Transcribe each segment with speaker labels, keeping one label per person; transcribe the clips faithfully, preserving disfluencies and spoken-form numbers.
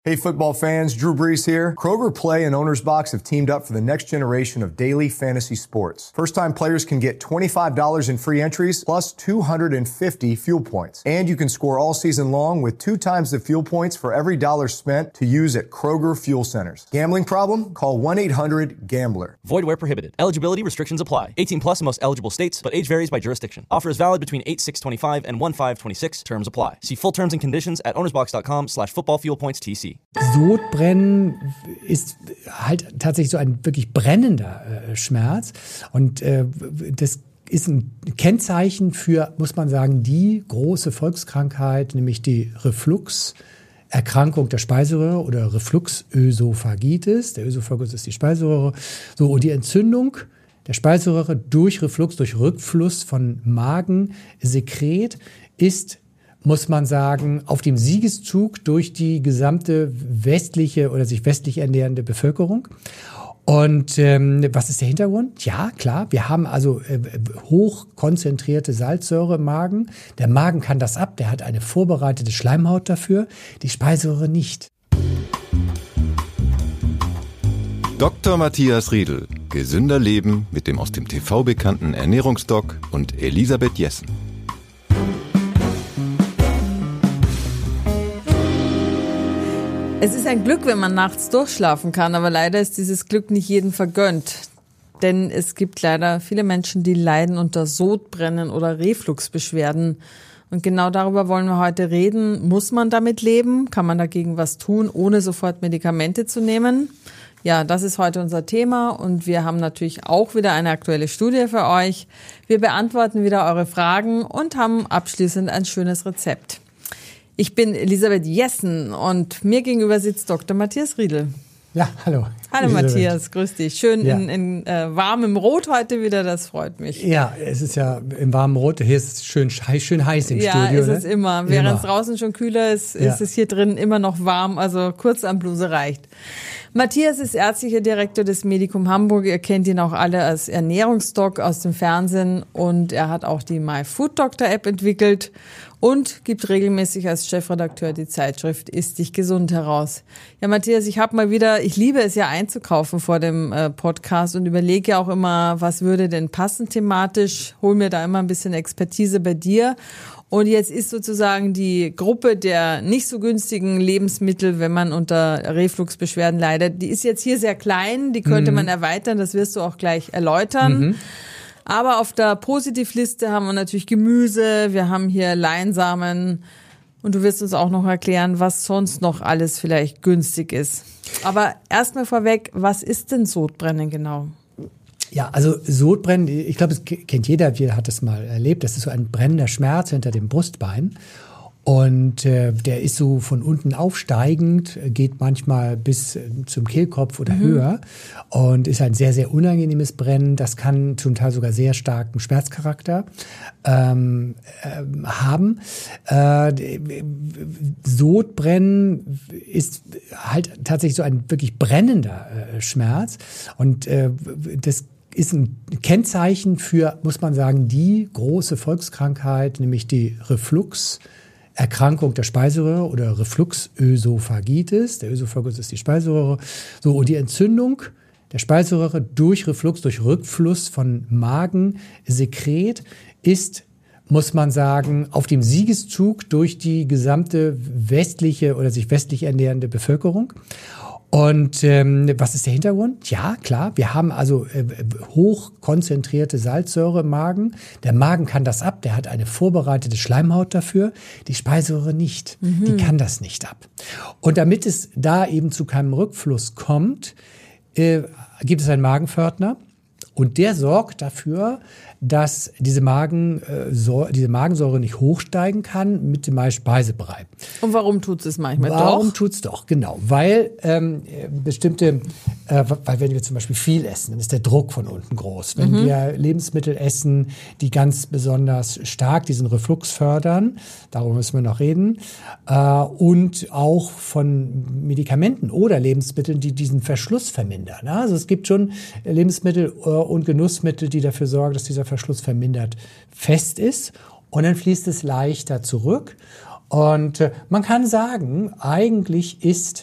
Speaker 1: Hey football fans, Drew Brees here. Kroger Play and Owner's Box have teamed up for the next generation of daily fantasy sports. First-time players can get twenty-five dollars in free entries plus two hundred fifty fuel points. And you can score all season long with two times the fuel points for every dollar spent to use at Kroger Fuel Centers. Gambling problem? Call one eight hundred gambler.
Speaker 2: Void where prohibited. Eligibility restrictions apply. eighteen plus in most eligible states, but age varies by jurisdiction. Offer is valid between eight six twenty-five and one five twenty-six. Terms apply. See full terms and conditions at ownersbox.com slash football fuel points TC.
Speaker 3: Sodbrennen ist halt tatsächlich so ein wirklich brennender äh, Schmerz und äh, das ist ein Kennzeichen für, muss man sagen, die große Volkskrankheit, nämlich die Refluxerkrankung der Speiseröhre oder Refluxösophagitis. Der Ösophagus ist die Speiseröhre. So, und die Entzündung der Speiseröhre durch Reflux, durch Rückfluss von Magensekret ist, muss man sagen, auf dem Siegeszug durch die gesamte westliche oder sich westlich ernährende Bevölkerung. Und ähm, was ist der Hintergrund? Ja, klar, wir haben also äh, hochkonzentrierte Salzsäure im Magen. Der Magen kann das ab, der hat eine vorbereitete Schleimhaut dafür, die Speiseröhre nicht.
Speaker 4: Doktor Matthias Riedl. Gesünder Leben mit dem aus dem T V bekannten Ernährungsdoc und Elisabeth Jessen.
Speaker 5: Es ist ein Glück, wenn man nachts durchschlafen kann, aber leider ist dieses Glück nicht jedem vergönnt. Denn es gibt leider viele Menschen, die leiden unter Sodbrennen oder Refluxbeschwerden. Und genau darüber wollen wir heute reden. Muss man damit leben? Kann man dagegen was tun, ohne sofort Medikamente zu nehmen? Ja, das ist heute unser Thema und wir haben natürlich auch wieder eine aktuelle Studie für euch. Wir beantworten wieder eure Fragen und haben abschließend ein schönes Rezept. Ich bin Elisabeth Jessen und mir gegenüber sitzt Doktor Matthias Riedl.
Speaker 3: Ja, hallo.
Speaker 5: Hallo
Speaker 3: Elisabeth.
Speaker 5: Matthias, grüß dich. Schön
Speaker 3: ja.
Speaker 5: in, in äh, warmem Rot heute wieder, das freut mich.
Speaker 3: Ja, es ist ja im warmen Rot, hier ist es schön, schön heiß im
Speaker 5: ja,
Speaker 3: Studio.
Speaker 5: Ja, ist
Speaker 3: ne?
Speaker 5: es immer. Während es draußen schon kühler ist, ja. ist es hier drin immer noch warm, also kurz am Bluse reicht. Matthias ist ärztlicher Direktor des Medikum Hamburg. Ihr kennt ihn auch alle als Ernährungsdoc aus dem Fernsehen und er hat auch die MyFoodDoctor-App entwickelt und gibt regelmäßig als Chefredakteur die Zeitschrift Ist dich gesund heraus. Ja, Matthias, ich habe mal wieder, ich liebe es ja einzukaufen vor dem äh, Podcast und überlege ja auch immer, was würde denn passen thematisch, hol mir da immer ein bisschen Expertise bei dir. Und jetzt ist sozusagen die Gruppe der nicht so günstigen Lebensmittel, wenn man unter Refluxbeschwerden leidet, die ist jetzt hier sehr klein, die könnte mhm. man erweitern, das wirst du auch gleich erläutern. Mhm. Aber auf der Positivliste haben wir natürlich Gemüse, wir haben hier Leinsamen und du wirst uns auch noch erklären, was sonst noch alles vielleicht günstig ist. Aber erstmal vorweg, was ist denn Sodbrennen genau?
Speaker 3: Ja, also Sodbrennen, ich glaube, das kennt jeder, jeder hat das mal erlebt. Das ist so ein brennender Schmerz hinter dem Brustbein. Und äh, der ist so von unten aufsteigend, geht manchmal bis äh, zum Kehlkopf oder mhm. höher und ist ein sehr, sehr unangenehmes Brennen. Das kann zum Teil sogar sehr starken Schmerzcharakter ähm, äh, haben. Äh, Sodbrennen ist halt tatsächlich so ein wirklich brennender äh, Schmerz und äh, das ist ein Kennzeichen für, muss man sagen, die große Volkskrankheit, nämlich die Refluxerkrankung der Speiseröhre oder Refluxösophagitis. Der Ösophagus ist die Speiseröhre. So, und die Entzündung der Speiseröhre durch Reflux, durch Rückfluss von Magensekret ist, muss man sagen, auf dem Siegeszug durch die gesamte westliche oder sich westlich ernährende Bevölkerung. Und ähm, was ist der Hintergrund? Ja, klar, wir haben also äh, hochkonzentrierte Salzsäure im Magen. Der Magen kann das ab, der hat eine vorbereitete Schleimhaut dafür, die Speiseröhre nicht. Mhm. Die kann das nicht ab. Und damit es da eben zu keinem Rückfluss kommt, äh, gibt es einen Magenpförtner und der sorgt dafür, dass diese, Magen, äh, so, diese Magensäure nicht hochsteigen kann mit dem Speisebrei.
Speaker 5: Und warum tut es manchmal
Speaker 3: warum
Speaker 5: doch?
Speaker 3: Warum tut es doch? Genau, weil ähm, bestimmte, äh, weil wenn wir zum Beispiel viel essen, dann ist der Druck von unten groß. Wenn mhm. wir Lebensmittel essen, die ganz besonders stark diesen Reflux fördern, darüber müssen wir noch reden, äh, und auch von Medikamenten oder Lebensmitteln, die diesen Verschluss vermindern. Also es gibt schon Lebensmittel äh, und Genussmittel, die dafür sorgen, dass dieser Verschluss vermindert fest ist und dann fließt es leichter zurück. Und äh, man kann sagen, eigentlich ist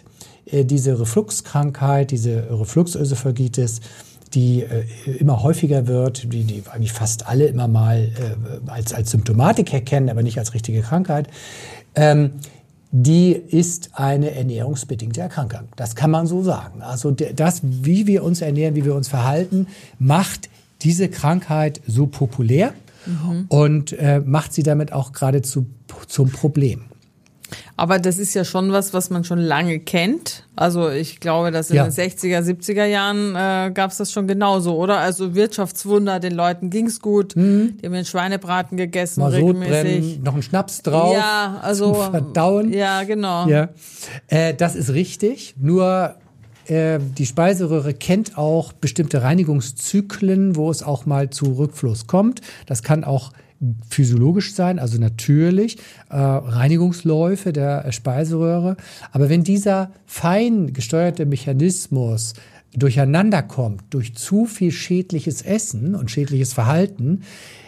Speaker 3: äh, diese Refluxkrankheit, diese Refluxösophagitis, die äh, immer häufiger wird, die, die eigentlich fast alle immer mal äh, als, als Symptomatik erkennen, aber nicht als richtige Krankheit, ähm, die ist eine ernährungsbedingte Erkrankung. Das kann man so sagen. Also das, wie wir uns ernähren, wie wir uns verhalten, macht diese Krankheit so populär mhm. und äh, macht sie damit auch geradezu zum Problem.
Speaker 5: Aber das ist ja schon was, was man schon lange kennt. Also ich glaube, dass in ja. den sechziger, siebziger Jahren äh, gab es das schon genauso, oder? Also Wirtschaftswunder, den Leuten ging's gut, mhm. die haben den Schweinebraten gegessen,
Speaker 3: mal
Speaker 5: regelmäßig.
Speaker 3: Noch einen Schnaps drauf,
Speaker 5: ja, also,
Speaker 3: zum Verdauen.
Speaker 5: Ja, genau.
Speaker 3: Ja. Äh, das ist richtig, nur äh, die Speiseröhre kennt auch bestimmte Reinigungszyklen, wo es auch mal zu Rückfluss kommt. Das kann auch physiologisch sein, also natürlich, äh, Reinigungsläufe der Speiseröhre. Aber wenn dieser fein gesteuerte Mechanismus durcheinander kommt durch zu viel schädliches Essen und schädliches Verhalten,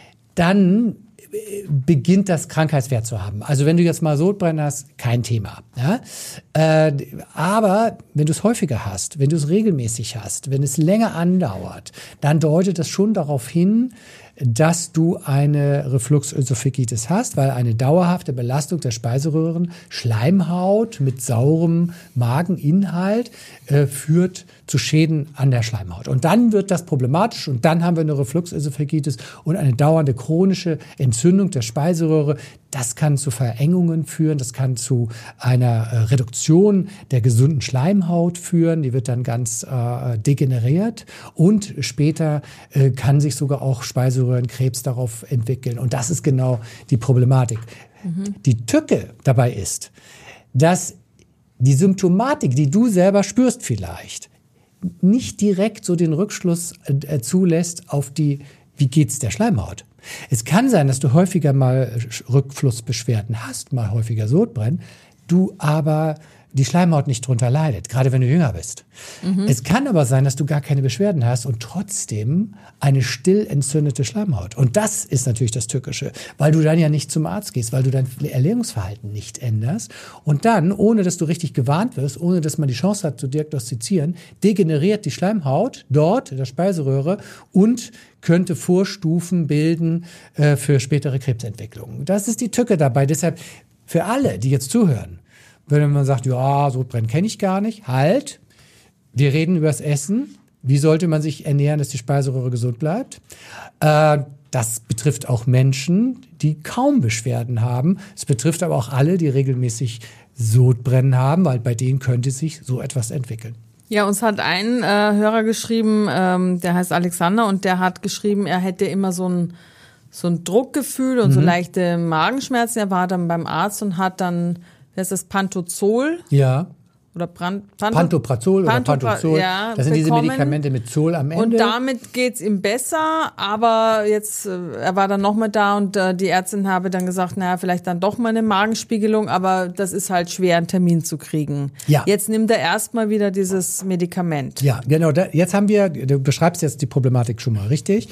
Speaker 3: dann beginnt das Krankheitswert zu haben. Also wenn du jetzt mal Sodbrennen hast, kein Thema. Ja? Äh, aber wenn du es häufiger hast, wenn du es regelmäßig hast, wenn es länger andauert, dann deutet das schon darauf hin, dass du eine Refluxösophagitis hast, weil eine dauerhafte Belastung der Speiseröhren, Schleimhaut mit saurem Mageninhalt äh, führt zu Schäden an der Schleimhaut. Und dann wird das problematisch und dann haben wir eine Refluxösophagitis und eine dauernde chronische Entzündung der Speiseröhre. Das kann zu Verengungen führen, das kann zu einer äh, Reduktion der gesunden Schleimhaut führen, die wird dann ganz äh, degeneriert und später äh, kann sich sogar auch Speiseröhrenkrebs darauf entwickeln. Und das ist genau die Problematik. Mhm. Die Tücke dabei ist, dass die Symptomatik, die du selber spürst vielleicht, nicht direkt so den Rückschluss äh, zulässt auf die, wie geht's der Schleimhaut. Es kann sein, dass du häufiger mal Rückflussbeschwerden hast, mal häufiger Sodbrennen, du aber die Schleimhaut nicht drunter leidet, gerade wenn du jünger bist. Mhm. Es kann aber sein, dass du gar keine Beschwerden hast und trotzdem eine still entzündete Schleimhaut. Und das ist natürlich das Tückische, weil du dann ja nicht zum Arzt gehst, weil du dein Ernährungsverhalten nicht änderst. Und dann, ohne dass du richtig gewarnt wirst, ohne dass man die Chance hat zu diagnostizieren, degeneriert die Schleimhaut dort, der Speiseröhre, und könnte Vorstufen bilden äh, für spätere Krebsentwicklungen. Das ist die Tücke dabei. Deshalb für alle, die jetzt zuhören, wenn man sagt, ja, Sodbrennen kenne ich gar nicht, halt, wir reden über das Essen. Wie sollte man sich ernähren, dass die Speiseröhre gesund bleibt? Äh, das betrifft auch Menschen, die kaum Beschwerden haben. Es betrifft aber auch alle, die regelmäßig Sodbrennen haben, weil bei denen könnte sich so etwas entwickeln.
Speaker 5: Ja, uns hat ein äh, Hörer geschrieben, ähm, der heißt Alexander, und der hat geschrieben, er hätte immer so ein so ein Druckgefühl und mhm. so leichte Magenschmerzen. Er war dann beim Arzt und hat dann, das ist das Pantozol.
Speaker 3: Ja.
Speaker 5: Oder Brand, Panto,
Speaker 3: Pantoprazol oder
Speaker 5: Pantopra-
Speaker 3: Pantozol.
Speaker 5: Ja,
Speaker 3: das sind
Speaker 5: bekommen.
Speaker 3: diese Medikamente mit Zol am Ende.
Speaker 5: Und damit geht's ihm besser, aber jetzt, er war dann noch mal da und äh, die Ärztin habe dann gesagt, naja, vielleicht dann doch mal eine Magenspiegelung, aber das ist halt schwer, einen Termin zu kriegen.
Speaker 3: Ja.
Speaker 5: Jetzt nimmt er erstmal wieder dieses Medikament.
Speaker 3: Ja, genau. Da, jetzt haben wir, du beschreibst jetzt die Problematik schon mal richtig.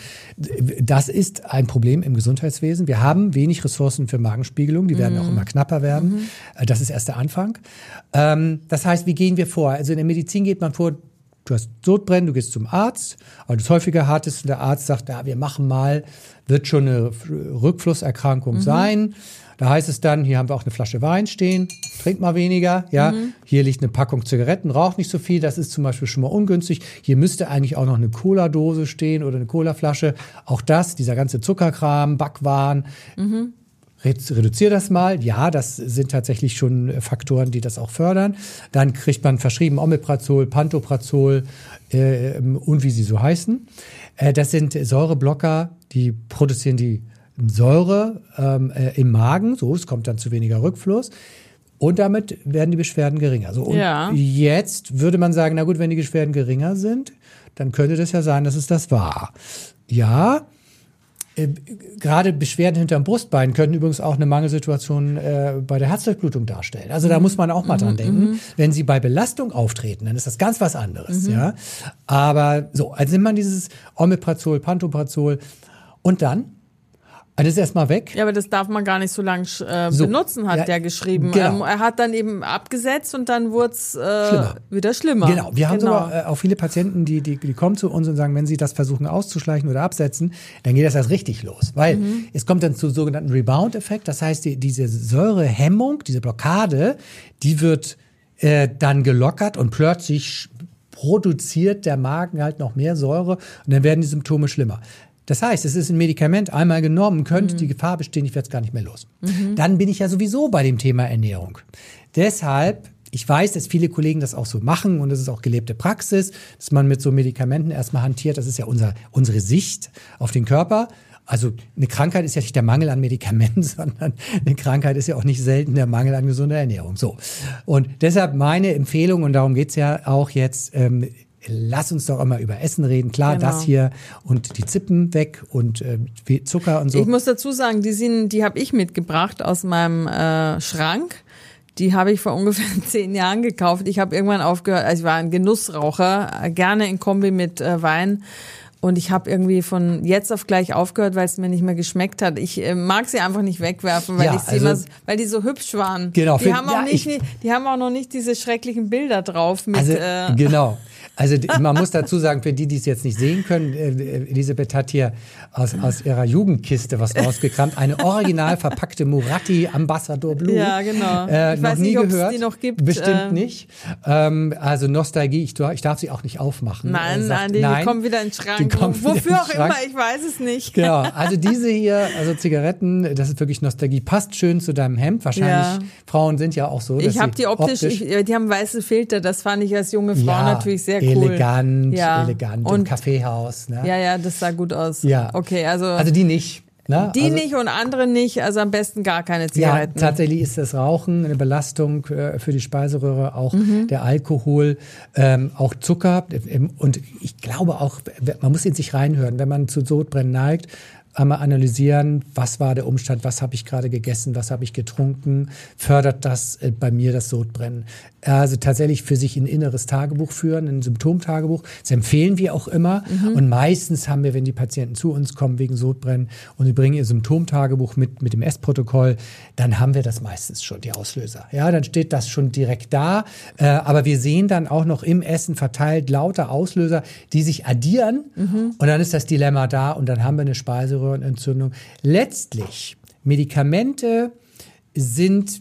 Speaker 3: Das ist ein Problem im Gesundheitswesen. Wir haben wenig Ressourcen für Magenspiegelung, die mhm. werden auch immer knapper werden. Mhm. Das ist erst der Anfang. Ähm, das heißt, wie gehen wir vor? Also in der Medizin geht man vor, du hast Sodbrennen, du gehst zum Arzt, weil du es häufiger hattest und der Arzt sagt, ja, wir machen mal, wird schon eine Rückflusserkrankung mhm. sein. Da heißt es dann, hier haben wir auch eine Flasche Wein stehen, trink mal weniger, ja. Mhm. Hier liegt eine Packung Zigaretten, rauch nicht so viel, das ist zum Beispiel schon mal ungünstig. Hier müsste eigentlich auch noch eine Cola-Dose stehen oder eine Colaflasche. Auch das, dieser ganze Zuckerkram, Backwaren, mhm. reduziere das mal. Ja, das sind tatsächlich schon Faktoren, die das auch fördern. Dann kriegt man verschrieben Omeprazol, Pantoprazol äh, und wie sie so heißen. Äh, das sind Säureblocker, die produzieren die Säure ähm, äh, im Magen. So, es kommt dann zu weniger Rückfluss. Und damit werden die Beschwerden geringer. So, und ja. jetzt würde man sagen, na gut, wenn die Beschwerden geringer sind, dann könnte das ja sein, dass es das war. Ja, Äh, gerade Beschwerden hinterm Brustbein könnten übrigens auch eine Mangelsituation äh, bei der Herzdurchblutung darstellen. Also da muss man auch mal mhm, dran denken. Mhm. Wenn sie bei Belastung auftreten, dann ist das ganz was anderes. Mhm. Ja? Aber so, also nimmt man dieses Omeprazol, Pantoprazol und dann Das ist erstmal weg.
Speaker 5: Ja, aber das darf man gar nicht so lange äh,
Speaker 3: So.
Speaker 5: benutzen, hat
Speaker 3: Ja,
Speaker 5: der geschrieben.
Speaker 3: genau.
Speaker 5: Ähm, er hat dann eben abgesetzt und dann wurde es äh, schlimmer. wieder schlimmer.
Speaker 3: Genau, wir haben
Speaker 5: genau.
Speaker 3: sogar äh, auch viele Patienten, die, die, die kommen zu uns und sagen, wenn sie das versuchen auszuschleichen oder absetzen, dann geht das erst richtig los. Weil mhm. es kommt dann zu sogenannten Rebound-Effekt. Das heißt, die, diese Säurehemmung, diese Blockade, die wird äh, dann gelockert und plötzlich produziert der Magen halt noch mehr Säure und dann werden die Symptome schlimmer. Das heißt, es ist ein Medikament einmal genommen, könnte mhm. die Gefahr bestehen, ich werde es gar nicht mehr los. Mhm. Dann bin ich ja sowieso bei dem Thema Ernährung. Deshalb, ich weiß, dass viele Kollegen das auch so machen und das ist auch gelebte Praxis, dass man mit so Medikamenten erstmal hantiert. Das ist ja unser, unsere Sicht auf den Körper. Also eine Krankheit ist ja nicht der Mangel an Medikamenten, sondern eine Krankheit ist ja auch nicht selten der Mangel an gesunder Ernährung. So. Und deshalb meine Empfehlung, und darum geht's ja auch jetzt, ähm, lass uns doch immer über Essen reden. Klar, genau. Das hier und die Zippen weg und äh, Zucker und so.
Speaker 5: Ich muss dazu sagen, die sind, die habe ich mitgebracht aus meinem äh, Schrank. Die habe ich vor ungefähr zehn Jahren gekauft. Ich habe irgendwann aufgehört, also ich war ein Genussraucher, äh, gerne in Kombi mit äh, Wein. Und ich habe irgendwie von jetzt auf gleich aufgehört, weil es mir nicht mehr geschmeckt hat. Ich äh, mag sie einfach nicht wegwerfen, weil
Speaker 3: ja,
Speaker 5: ich sie
Speaker 3: also,
Speaker 5: immer, weil die so hübsch waren.
Speaker 3: Genau.
Speaker 5: Die
Speaker 3: für,
Speaker 5: haben auch
Speaker 3: ja,
Speaker 5: nicht,
Speaker 3: ich,
Speaker 5: die haben auch noch nicht diese schrecklichen Bilder drauf mit.
Speaker 3: Also,
Speaker 5: äh,
Speaker 3: genau. Also man muss dazu sagen, für die, die es jetzt nicht sehen können, äh, Elisabeth hat hier aus, aus ihrer Jugendkiste was rausgekramt. Eine original verpackte Muratti Ambassador Blue.
Speaker 5: Ja, genau.
Speaker 3: Äh,
Speaker 5: ich
Speaker 3: noch
Speaker 5: weiß
Speaker 3: nie
Speaker 5: nicht, ob
Speaker 3: gehört.
Speaker 5: es die noch gibt.
Speaker 3: Bestimmt
Speaker 5: äh,
Speaker 3: nicht. Ähm, also Nostalgie, ich, ich darf sie auch nicht aufmachen.
Speaker 5: Nein,
Speaker 3: äh, sagt,
Speaker 5: nein, die,
Speaker 3: nein,
Speaker 5: die kommen wieder in den Schrank.
Speaker 3: die kommen wieder
Speaker 5: Wofür
Speaker 3: in den
Speaker 5: auch
Speaker 3: Schrank.
Speaker 5: immer, ich weiß es nicht.
Speaker 3: Genau, also diese hier, also Zigaretten, das ist wirklich Nostalgie. Passt schön zu deinem Hemd. Wahrscheinlich,
Speaker 5: Ja.
Speaker 3: Frauen sind ja auch so. Dass
Speaker 5: Ich habe
Speaker 3: sie
Speaker 5: die optisch,
Speaker 3: optisch
Speaker 5: ich, die haben weiße Filter, das fand ich als junge Frau
Speaker 3: ja,
Speaker 5: natürlich sehr cool.
Speaker 3: Elegant,
Speaker 5: Ja.
Speaker 3: elegant,
Speaker 5: Und-
Speaker 3: im Kaffeehaus. Ne?
Speaker 5: Ja, ja, das sah gut aus.
Speaker 3: Ja.
Speaker 5: Okay, also,
Speaker 3: Also die nicht. Ne?
Speaker 5: die
Speaker 3: also,
Speaker 5: nicht und andere nicht, also am besten gar keine
Speaker 3: Ja,
Speaker 5: Zigaretten.
Speaker 3: tatsächlich ist das Rauchen eine Belastung äh, für die Speiseröhre, auch
Speaker 5: Mhm.
Speaker 3: der Alkohol, ähm, auch Zucker. Ähm, und ich glaube auch, man muss in sich reinhören, wenn man zu Sodbrennen neigt, einmal analysieren, was war der Umstand, was habe ich gerade gegessen, was habe ich getrunken, fördert das äh, bei mir das Sodbrennen. Also tatsächlich für sich ein inneres Tagebuch führen, ein Symptomtagebuch. Das empfehlen wir auch immer. Mhm. Und meistens haben wir, wenn die Patienten zu uns kommen wegen Sodbrennen und sie bringen ihr Symptomtagebuch mit, mit dem Essprotokoll, dann haben wir das meistens schon, die Auslöser. Ja, dann steht das schon direkt da. Äh, aber wir sehen dann auch noch im Essen verteilt lauter Auslöser, die sich addieren. Mhm. Und dann ist das Dilemma da und dann haben wir eine Speiseröhrenentzündung. Letztlich, Medikamente sind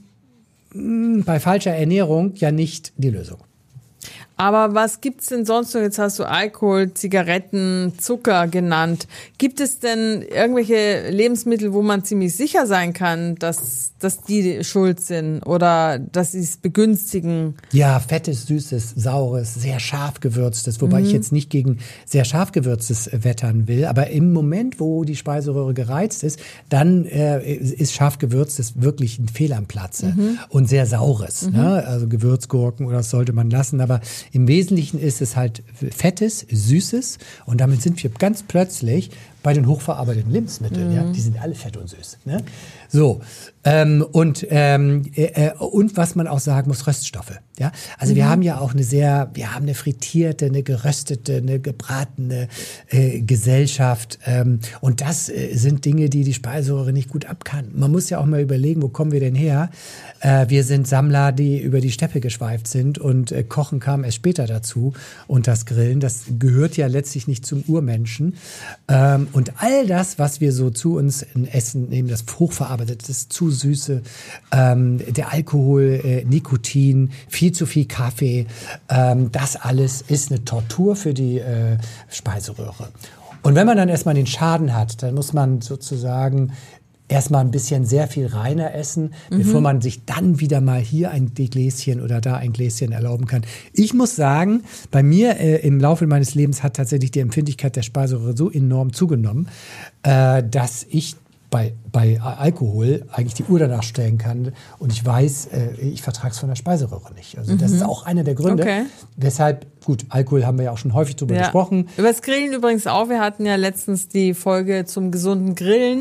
Speaker 3: bei falscher Ernährung ja nicht die Lösung.
Speaker 5: Aber was gibt's denn sonst noch? Jetzt hast du Alkohol, Zigaretten, Zucker genannt. Gibt es denn irgendwelche Lebensmittel, wo man ziemlich sicher sein kann, dass, dass die schuld sind oder dass sie es begünstigen?
Speaker 3: Ja, fettes, süßes, saures, sehr scharf gewürztes, wobei mhm. ich jetzt nicht gegen sehr scharf gewürztes wettern will, aber im Moment, wo die Speiseröhre gereizt ist, dann äh, ist scharf gewürztes wirklich ein Fehl am Platze mhm. und sehr saures, mhm. ne? Also Gewürzgurken oder das sollte man lassen, aber im Wesentlichen ist es halt fettes, süßes und damit sind wir ganz plötzlich bei den hochverarbeiteten Lebensmitteln. Mhm. Ja, die sind alle fett und süß. Ne? So, ähm, und, ähm, äh, und was man auch sagen muss, Röststoffe. Ja? Also mhm. wir haben ja auch eine sehr, wir haben eine frittierte, eine geröstete, eine gebratene äh, Gesellschaft ähm, und das äh, sind Dinge, die die Speiseröhre nicht gut ab kann. Man muss ja auch mal überlegen, wo kommen wir denn her? Äh, wir sind Sammler, die über die Steppe geschweift sind und äh, Kochen kam erst später dazu und das Grillen, das gehört ja letztlich nicht zum Urmenschen. Ähm, und all das, was wir so zu uns in Essen nehmen, das hochverarbeitete, das zu süße, ähm, der Alkohol, äh, Nikotin, viel zu viel Kaffee, ähm, das alles ist eine Tortur für die äh, Speiseröhre. Und wenn man dann erstmal den Schaden hat, dann muss man sozusagen erstmal ein bisschen sehr viel reiner essen, mhm. bevor man sich dann wieder mal hier ein Gläschen oder da ein Gläschen erlauben kann. Ich muss sagen, bei mir äh, im Laufe meines Lebens hat tatsächlich die Empfindlichkeit der Speiseröhre so enorm zugenommen, äh, dass ich bei, bei Alkohol eigentlich die Uhr danach stellen kann und ich weiß, äh, ich vertrage es von der Speiseröhre nicht. Also mhm. das ist auch einer der Gründe,
Speaker 5: okay.
Speaker 3: weshalb, gut, Alkohol haben wir ja auch schon häufig drüber
Speaker 5: ja.
Speaker 3: gesprochen.
Speaker 5: Über das Grillen übrigens auch, wir hatten ja letztens die Folge zum gesunden Grillen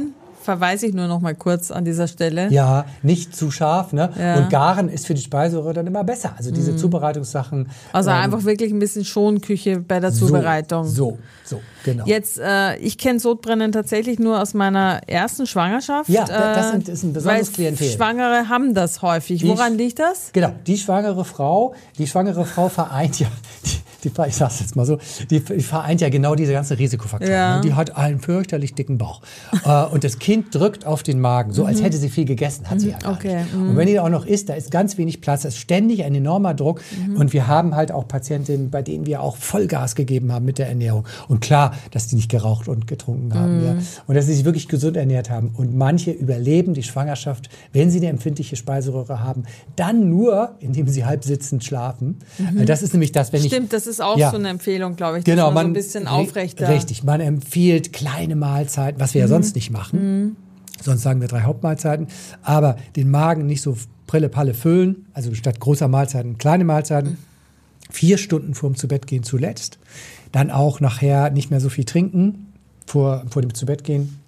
Speaker 5: verweise ich nur noch mal kurz an dieser Stelle.
Speaker 3: Ja, nicht zu scharf, ne?
Speaker 5: Ja.
Speaker 3: Und garen ist für die Speiseröhre dann immer besser. Also diese mhm. Zubereitungssachen.
Speaker 5: Also
Speaker 3: ähm,
Speaker 5: einfach wirklich ein bisschen Schonküche bei der Zubereitung.
Speaker 3: So, so, so genau.
Speaker 5: Jetzt, äh, ich kenne Sodbrennen tatsächlich nur aus meiner ersten Schwangerschaft.
Speaker 3: Ja, das sind, ist ein besonderes
Speaker 5: weil
Speaker 3: Klientel.
Speaker 5: Schwangere haben das häufig.
Speaker 3: Die,
Speaker 5: Woran liegt das?
Speaker 3: Genau, die schwangere Frau, die schwangere Frau vereint ja, die, die, ich sag's jetzt mal so, die, die vereint ja genau diese ganzen Risikofaktoren.
Speaker 5: Ja.
Speaker 3: Ne? Die hat einen fürchterlich dicken Bauch. äh, und das Kind drückt auf den Magen, so als hätte sie viel gegessen, hat sie ja gar
Speaker 5: Okay.
Speaker 3: nicht.
Speaker 5: Mhm.
Speaker 3: Und wenn die da auch noch isst, da ist ganz wenig Platz, da ist ständig ein enormer Druck.
Speaker 5: Mhm.
Speaker 3: Und wir haben halt auch Patientinnen, bei denen wir auch Vollgas gegeben haben mit der Ernährung. Und klar, dass die nicht geraucht und getrunken haben.
Speaker 5: Mhm.
Speaker 3: Ja. Und dass sie sich wirklich gesund ernährt haben. Und manche überleben die Schwangerschaft, wenn sie eine empfindliche Speiseröhre haben, dann nur, indem sie halb sitzend schlafen.
Speaker 5: Mhm.
Speaker 3: Das ist nämlich das, wenn
Speaker 5: Stimmt,
Speaker 3: ich...
Speaker 5: Stimmt, das ist auch
Speaker 3: ja.
Speaker 5: so eine Empfehlung, glaube ich,
Speaker 3: Genau,
Speaker 5: dass man,
Speaker 3: man
Speaker 5: so ein bisschen aufrechter...
Speaker 3: Richtig, man empfiehlt kleine Mahlzeiten, was wir
Speaker 5: Mhm.
Speaker 3: ja sonst nicht machen. Mhm. Sonst sagen wir drei Hauptmahlzeiten. Aber den Magen nicht so Prille-Palle füllen, also statt großer Mahlzeiten kleine Mahlzeiten. Vier Stunden vorm Zubettgehen zuletzt. Dann auch nachher nicht mehr so viel trinken vor, vor dem Zubettgehen.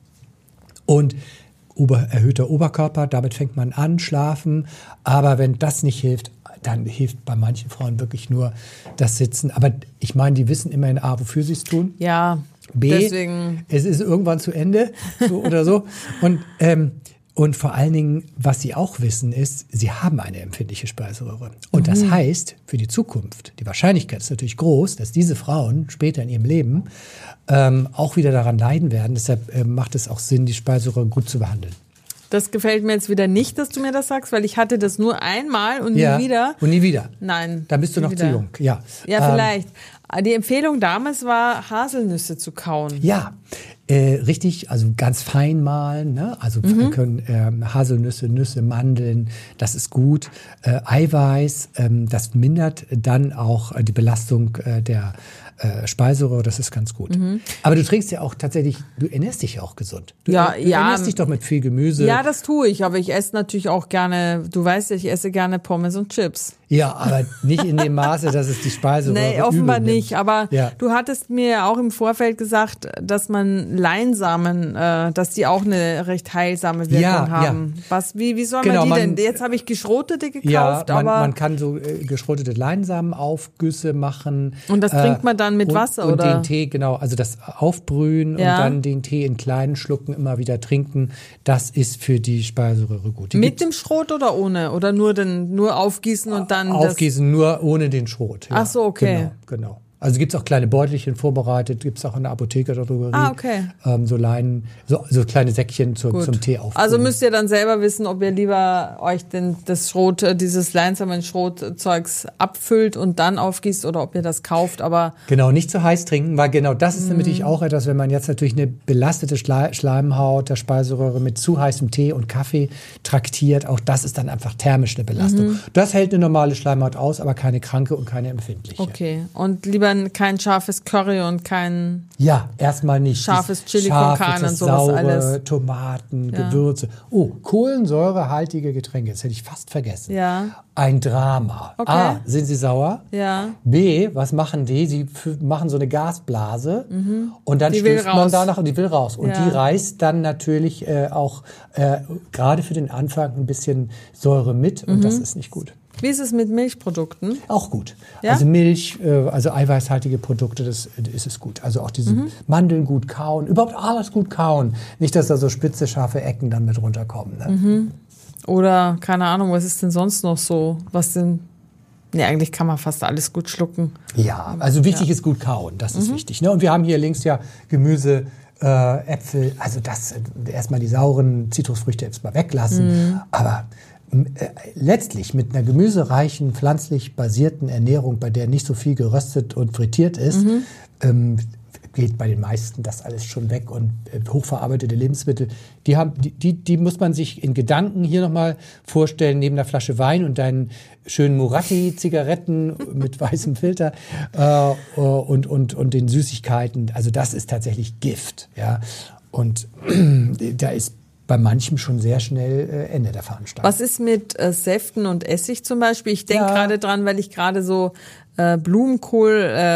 Speaker 3: Und Ober, erhöhter Oberkörper, damit fängt man an, schlafen. Aber wenn das nicht hilft, dann hilft bei manchen Frauen wirklich nur das Sitzen. Aber ich meine, die wissen immerhin A, wofür sie es tun.
Speaker 5: Ja,
Speaker 3: B,
Speaker 5: deswegen.
Speaker 3: Es ist irgendwann zu Ende so oder so. Und, ähm, und vor allen Dingen, was sie auch wissen, ist, sie haben eine empfindliche Speiseröhre. Und das
Speaker 5: Mhm.
Speaker 3: heißt, für die Zukunft, die Wahrscheinlichkeit ist natürlich groß, dass diese Frauen später in ihrem Leben ähm, auch wieder daran leiden werden. Deshalb äh, macht es auch Sinn, die Speiseröhre gut zu behandeln.
Speaker 5: Das gefällt mir jetzt wieder nicht, dass du mir das sagst, weil ich hatte das nur einmal und nie
Speaker 3: ja,
Speaker 5: wieder.
Speaker 3: Und nie wieder.
Speaker 5: Nein.
Speaker 3: Da bist du noch
Speaker 5: wieder.
Speaker 3: zu jung. Ja,
Speaker 5: Ja,
Speaker 3: ähm,
Speaker 5: vielleicht. Die Empfehlung damals war, Haselnüsse zu kauen.
Speaker 3: Ja, äh, richtig, also ganz fein mahlen, ne? Also mhm. können ähm, Haselnüsse, Nüsse, Mandeln, das ist gut. Äh, Eiweiß, ähm, das mindert dann auch äh, die Belastung äh, der äh, Speiseröhre, das ist ganz gut. Mhm. Aber du trinkst ja auch tatsächlich, du ernährst dich ja auch gesund. Du,
Speaker 5: ja,
Speaker 3: du
Speaker 5: ja.
Speaker 3: ernährst dich doch mit viel Gemüse.
Speaker 5: Ja, das tue ich, aber ich esse natürlich auch gerne, du weißt ja, ich esse gerne Pommes und Chips.
Speaker 3: Ja, aber nicht in dem Maße, dass es die Speiseröhre
Speaker 5: Nee, offenbar
Speaker 3: übel
Speaker 5: nicht. Aber
Speaker 3: ja.
Speaker 5: du hattest mir auch im Vorfeld gesagt, dass man Leinsamen, äh, dass die auch eine recht heilsame Wirkung
Speaker 3: ja,
Speaker 5: haben.
Speaker 3: Ja.
Speaker 5: Was, wie, wie soll
Speaker 3: genau,
Speaker 5: man die
Speaker 3: man,
Speaker 5: denn? Jetzt habe ich geschrotete gekauft,
Speaker 3: ja, man,
Speaker 5: aber
Speaker 3: man kann so äh, geschrotete Leinsamenaufgüsse machen.
Speaker 5: Und das
Speaker 3: äh,
Speaker 5: trinkt man dann mit
Speaker 3: und,
Speaker 5: Wasser,
Speaker 3: und
Speaker 5: oder?
Speaker 3: den Tee, genau, also das Aufbrühen
Speaker 5: Ja.
Speaker 3: und dann den Tee in kleinen Schlucken immer wieder trinken, das ist für die Speiseröhre gut. Die
Speaker 5: mit dem Schrot oder ohne? Oder nur den, nur aufgießen und dann
Speaker 3: aufgießen, nur ohne den Schrot. Ja.
Speaker 5: Ach so, okay.
Speaker 3: Genau, genau. Also gibt es auch kleine Beutelchen vorbereitet, gibt es auch in der Apotheke oder Drogerie.
Speaker 5: Ah, okay.
Speaker 3: Ähm, so, Leinen, so, so kleine Säckchen zu, zum Tee aufbrühen.
Speaker 5: Also müsst ihr dann selber wissen, ob ihr lieber euch den, das Schrot, dieses leinsamen Schrotzeugs abfüllt und dann aufgießt oder ob ihr das kauft, aber...
Speaker 3: Genau, nicht zu heiß trinken, weil genau das ist mm. nämlich auch etwas, wenn man jetzt natürlich eine belastete Schle- Schleimhaut der Speiseröhre mit zu heißem Tee und Kaffee traktiert, auch das ist dann einfach thermisch eine Belastung. Mhm. Das hält eine normale Schleimhaut aus, aber keine kranke und keine empfindliche.
Speaker 5: Okay, und lieber kein scharfes Curry und kein
Speaker 3: ja, erstmal nicht
Speaker 5: scharfes Chili
Speaker 3: scharfe,
Speaker 5: con carne und sowas
Speaker 3: saure,
Speaker 5: alles.
Speaker 3: Tomaten,
Speaker 5: Ja.
Speaker 3: Gewürze. Oh, kohlensäurehaltige Getränke, das hätte ich fast vergessen.
Speaker 5: Ja.
Speaker 3: Ein Drama.
Speaker 5: Okay.
Speaker 3: A, sind sie sauer?
Speaker 5: Ja.
Speaker 3: B, was machen die? Sie f- machen so eine Gasblase
Speaker 5: Mhm.
Speaker 3: und dann
Speaker 5: Die will
Speaker 3: stößt man
Speaker 5: raus.
Speaker 3: danach und die will raus. Und
Speaker 5: Ja.
Speaker 3: die reißt dann natürlich äh, auch äh, gerade für den Anfang ein bisschen Säure mit und
Speaker 5: Mhm.
Speaker 3: das ist nicht gut.
Speaker 5: Wie ist es mit Milchprodukten?
Speaker 3: Auch gut.
Speaker 5: Ja?
Speaker 3: Also Milch, äh, also eiweißhaltige Produkte, das ist es gut. Also auch diese
Speaker 5: Mhm.
Speaker 3: Mandeln gut kauen, überhaupt alles gut kauen. Nicht, dass da so spitze, scharfe Ecken dann mit runterkommen. Ne?
Speaker 5: Mhm. Oder, keine Ahnung, was ist denn sonst noch so? Was denn? Nee, eigentlich kann man fast alles gut schlucken.
Speaker 3: Ja, also wichtig
Speaker 5: Ja.
Speaker 3: ist gut kauen, das ist
Speaker 5: Mhm.
Speaker 3: wichtig. Ne? Und wir haben hier links ja Gemüse, äh, Äpfel, also das äh, erstmal die sauren Zitrusfrüchte jetzt mal weglassen.
Speaker 5: Mhm.
Speaker 3: Aber äh, letztlich mit einer gemüsereichen, pflanzlich basierten Ernährung, bei der nicht so viel geröstet und frittiert ist,
Speaker 5: Mhm.
Speaker 3: ähm, geht bei den meisten das alles schon weg. Und äh, hochverarbeitete Lebensmittel, die, haben, die, die, die muss man sich in Gedanken hier nochmal vorstellen, neben einer Flasche Wein und deinen schönen Murati-Zigaretten mit weißem Filter äh, und, und, und den Süßigkeiten. Also das ist tatsächlich Gift. Ja? Und da ist bei manchem schon sehr schnell äh, Ende der Veranstaltung.
Speaker 5: Was ist mit äh, Säften und Essig zum Beispiel? Ich denke
Speaker 3: Ja.
Speaker 5: gerade dran, weil ich gerade so äh, Blumenkohl äh,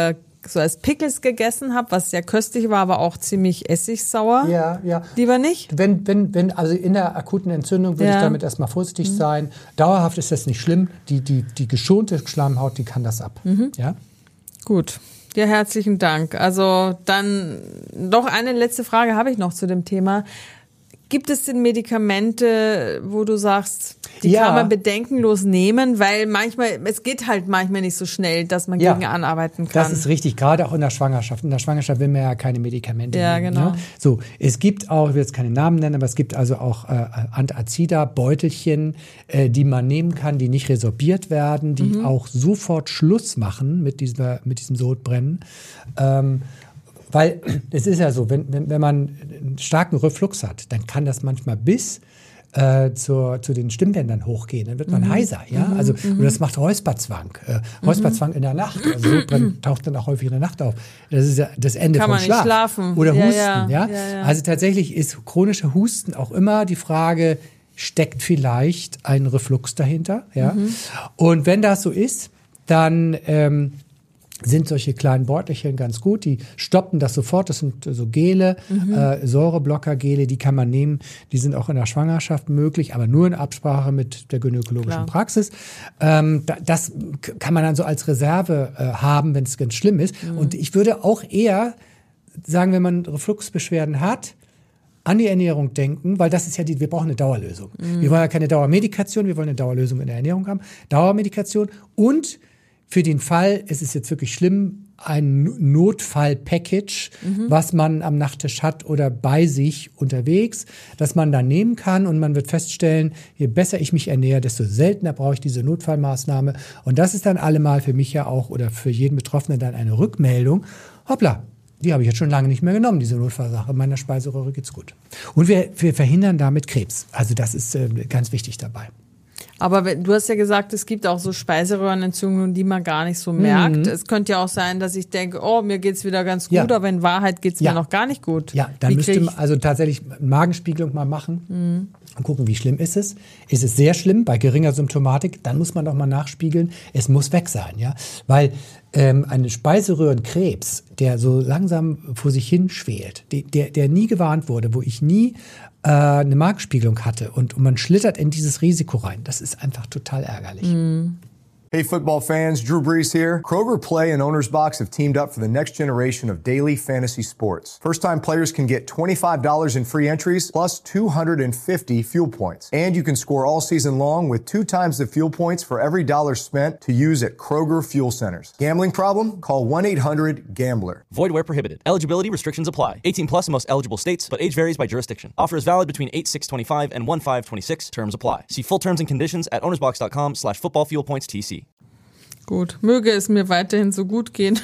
Speaker 5: so als Pickles gegessen habe, was sehr köstlich war, aber auch ziemlich essigsauer.
Speaker 3: Ja, ja.
Speaker 5: Lieber nicht?
Speaker 3: Wenn, wenn, wenn, also in der akuten Entzündung würde
Speaker 5: ja.
Speaker 3: ich damit erstmal vorsichtig mhm. sein. Dauerhaft ist das nicht schlimm. Die, die, die geschonte Schleimhaut, die kann das ab.
Speaker 5: Mhm.
Speaker 3: Ja?
Speaker 5: Gut. Ja, herzlichen Dank. Also dann noch eine letzte Frage habe ich noch zu dem Thema. Gibt es denn Medikamente, wo du sagst, die
Speaker 3: ja.
Speaker 5: kann man bedenkenlos nehmen, weil manchmal, es geht halt manchmal nicht so schnell, dass man
Speaker 3: ja.
Speaker 5: gegen anarbeiten kann.
Speaker 3: Das ist richtig, gerade auch in der Schwangerschaft. In der Schwangerschaft will man ja keine Medikamente
Speaker 5: ja,
Speaker 3: nehmen.
Speaker 5: genau.
Speaker 3: Ne? So, es gibt auch, ich will jetzt keine Namen nennen, aber es gibt also auch äh, Antazida-Beutelchen, äh, die man nehmen kann, die nicht resorbiert werden, die mhm. auch sofort Schluss machen mit, dieser, mit diesem Sodbrennen. Ähm, Weil es ist ja so, wenn, wenn, wenn man einen starken Reflux hat, dann kann das manchmal bis äh, zur, zu den Stimmbändern hochgehen. Dann wird man mhm. heiser. Ja?
Speaker 5: Mhm.
Speaker 3: Also,
Speaker 5: mhm.
Speaker 3: und das macht Räusperzwang. Äh, Räusperzwang mhm. in der Nacht. Also Sodbrennen taucht dann auch häufig in der Nacht auf. Das ist ja das Ende
Speaker 5: kann
Speaker 3: vom
Speaker 5: man
Speaker 3: Schlaf.
Speaker 5: Nicht schlafen.
Speaker 3: Oder
Speaker 5: ja,
Speaker 3: Husten.
Speaker 5: Ja.
Speaker 3: Ja?
Speaker 5: Ja, ja.
Speaker 3: Also tatsächlich ist chronischer Husten auch immer die Frage, steckt vielleicht ein Reflux dahinter? Ja? Mhm. Und wenn das so ist, dann ähm, sind solche kleinen Beutelchen ganz gut. Die stoppen das sofort. Das sind so Gele, mhm. äh, Säureblocker-Gele, die kann man nehmen. Die sind auch in der Schwangerschaft möglich, aber nur in Absprache mit der gynäkologischen Klar. Praxis. Ähm, da, das kann man dann so als Reserve äh, haben, wenn es ganz schlimm ist. Mhm. Und ich würde auch eher sagen, wenn man Refluxbeschwerden hat, an die Ernährung denken, weil das ist ja die, wir brauchen eine Dauerlösung. Mhm. Wir wollen ja keine Dauermedikation, wir wollen eine Dauerlösung in der Ernährung haben. Dauermedikation und für den Fall, es ist jetzt wirklich schlimm, ein Notfall-Package, mhm. was man am Nachttisch hat oder bei sich unterwegs, das man dann nehmen kann und man wird feststellen, je besser ich mich ernähre, desto seltener brauche ich diese Notfallmaßnahme. Und das ist dann allemal für mich ja auch oder für jeden Betroffenen dann eine Rückmeldung. Hoppla, die habe ich jetzt schon lange nicht mehr genommen, diese Notfallsache. Meiner Speiseröhre geht's gut. Und wir, wir verhindern damit Krebs. Also das ist äh, ganz wichtig dabei.
Speaker 5: Aber wenn, du hast ja gesagt, es gibt auch so Speiseröhrenentzündungen, die man gar nicht so merkt. Mhm. Es könnte ja auch sein, dass ich denke, oh, mir geht's wieder ganz gut, ja. aber in Wahrheit geht's ja. mir noch gar nicht gut.
Speaker 3: Ja, dann Wie müsste man also tatsächlich Magenspiegelung mal machen mhm. und gucken, wie schlimm ist es. Ist es sehr schlimm, bei geringer Symptomatik, dann muss man doch mal nachspiegeln. Es muss weg sein, ja, weil ähm, ein Speiseröhrenkrebs, der so langsam vor sich hin schwelt, der, der, der nie gewarnt wurde, wo ich nie eine Magenspiegelung hatte und, und man schlittert in dieses Risiko rein. Das ist einfach total ärgerlich.
Speaker 5: Mm.
Speaker 1: Hey football fans, Drew Brees here. Kroger Play and Owner's Box have teamed up for the next generation of daily fantasy sports. First-time players can get twenty-five dollars in free entries plus two hundred fifty fuel points. And you can score all season long with two times the fuel points for every dollar spent to use at Kroger Fuel Centers. Gambling problem? Call one eight hundred gambler.
Speaker 2: Void where prohibited. Eligibility restrictions apply. eighteen plus in most eligible states, but age varies by jurisdiction. Offer is valid between eight six twenty-five and one five twenty-six. Terms apply. See full terms and conditions at ownersbox.com slash football fuel points TC.
Speaker 5: Gut, möge es mir weiterhin so gut gehen,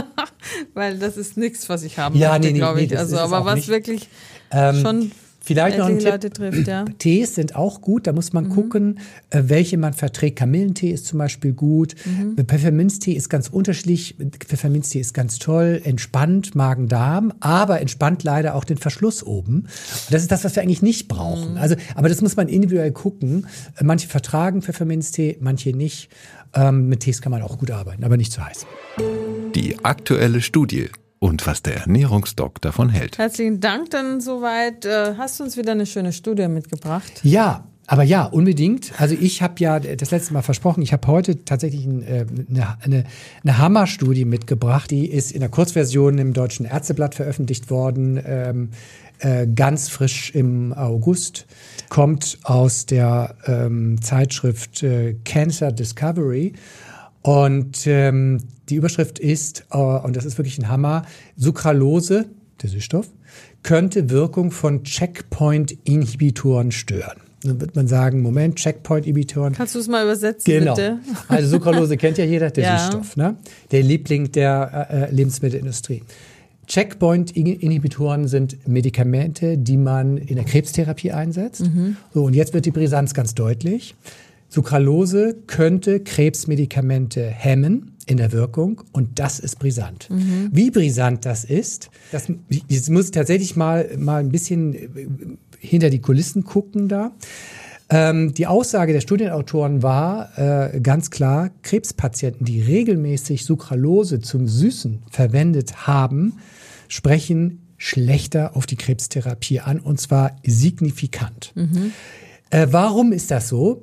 Speaker 5: weil das ist nichts, was ich haben
Speaker 3: ja,
Speaker 5: möchte,
Speaker 3: nee, nee,
Speaker 5: glaube ich.
Speaker 3: nee,
Speaker 5: also, aber was
Speaker 3: nicht.
Speaker 5: wirklich
Speaker 3: ähm,
Speaker 5: schon
Speaker 3: vielleicht noch ein Tipp.
Speaker 5: Leute trifft, ja.
Speaker 3: Tees sind auch gut, da muss man mhm. gucken, welche man verträgt. Kamillentee ist zum Beispiel gut, mhm. Pfefferminztee ist ganz unterschiedlich, Pfefferminztee ist ganz toll, entspannt Magen-Darm, aber entspannt leider auch den Verschluss oben. Und das ist das, was wir eigentlich nicht brauchen. Mhm. Also, aber das muss man individuell gucken. Manche vertragen Pfefferminztee, manche nicht. Ähm, mit Tees kann man auch gut arbeiten, aber nicht zu heiß.
Speaker 4: Die aktuelle Studie und was der Ernährungsdoc davon hält.
Speaker 5: Herzlichen Dank dann soweit. Äh, hast du uns wieder eine schöne Studie mitgebracht?
Speaker 3: Ja, aber ja, unbedingt. Also ich habe ja das letzte Mal versprochen, ich habe heute tatsächlich ein, äh, eine, eine, eine Hammerstudie mitgebracht. Die ist in der Kurzversion im Deutschen Ärzteblatt veröffentlicht worden, ähm, äh, ganz frisch im August. Kommt aus der ähm, Zeitschrift äh, Cancer Discovery. Und ähm, die Überschrift ist, äh, und das ist wirklich ein Hammer, Sucralose, der Süßstoff, könnte Wirkung von Checkpoint-Inhibitoren stören. Dann wird man sagen, Moment, Checkpoint-Inhibitoren.
Speaker 5: Kannst du es mal übersetzen,
Speaker 3: genau.
Speaker 5: bitte?
Speaker 3: Also Sucralose kennt ja jeder, der
Speaker 5: ja.
Speaker 3: Süßstoff, ne? Der Liebling der äh, Lebensmittelindustrie. Checkpoint-Inhibitoren sind Medikamente, die man in der Krebstherapie einsetzt. Mhm. So, und jetzt wird die Brisanz ganz deutlich. Sucralose könnte Krebsmedikamente hemmen in der Wirkung und das ist brisant. Mhm. Wie brisant das ist, das, das muss ich tatsächlich mal, mal ein bisschen hinter die Kulissen gucken da. Ähm, die Aussage der Studienautoren war äh, ganz klar, Krebspatienten, die regelmäßig Sucralose zum Süßen verwendet haben, sprechen schlechter auf die Krebstherapie an, und zwar signifikant. Mhm. Äh, warum ist das so?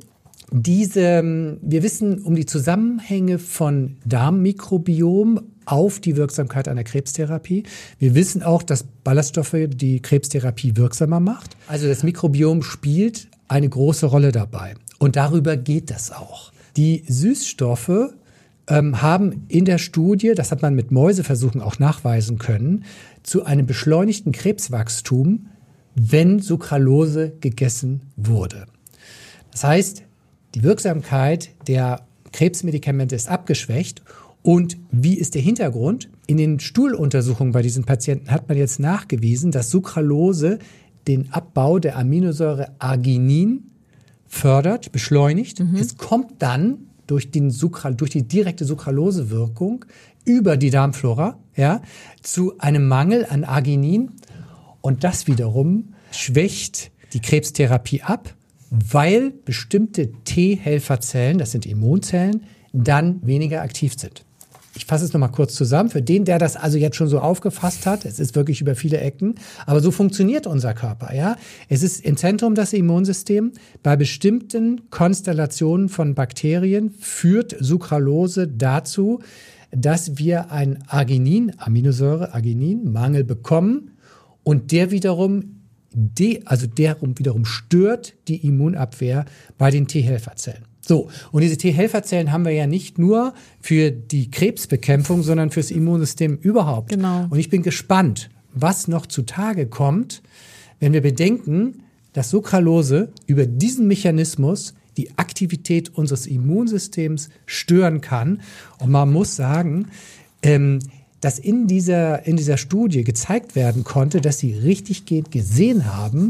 Speaker 3: Diese, wir wissen um die Zusammenhänge von Darmmikrobiom auf die Wirksamkeit einer Krebstherapie. Wir wissen auch, dass Ballaststoffe die Krebstherapie wirksamer macht. Also das Mikrobiom spielt eine große Rolle dabei. Und darüber geht das auch. Die Süßstoffe ähm, haben in der Studie, das hat man mit Mäuseversuchen auch nachweisen können, zu einem beschleunigten Krebswachstum, wenn Sucralose gegessen wurde. Das heißt, die Wirksamkeit der Krebsmedikamente ist abgeschwächt. Und wie ist der Hintergrund? In den Stuhluntersuchungen bei diesen Patienten hat man jetzt nachgewiesen, dass Sucralose den Abbau der Aminosäure Arginin fördert, beschleunigt. Mhm. Es kommt dann durch, den Sucral, durch die direkte Sucralosewirkung über die Darmflora, ja, zu einem Mangel an Arginin. Und das wiederum schwächt die Krebstherapie ab, weil bestimmte T-Helferzellen, das sind Immunzellen, dann weniger aktiv sind. Ich fasse es nochmal kurz zusammen. Für den, der das also jetzt schon so aufgefasst hat, es ist wirklich über viele Ecken, aber so funktioniert unser Körper. Ja? Es ist im Zentrum das Immunsystem. Bei bestimmten Konstellationen von Bakterien führt Sucralose dazu, dass wir einen Arginin, Aminosäure, Arginin-Mangel bekommen, und der wiederum De, also der wiederum stört die Immunabwehr bei den T-Helferzellen. So, und diese T-Helferzellen haben wir ja nicht nur für die Krebsbekämpfung, sondern fürs Immunsystem überhaupt.
Speaker 5: Genau.
Speaker 3: Und ich bin gespannt, was noch zutage kommt, wenn wir bedenken, dass Sucralose über diesen Mechanismus die Aktivität unseres Immunsystems stören kann. Und man muss sagen, ähm, dass in dieser, in dieser Studie gezeigt werden konnte, dass sie richtig geht, gesehen haben,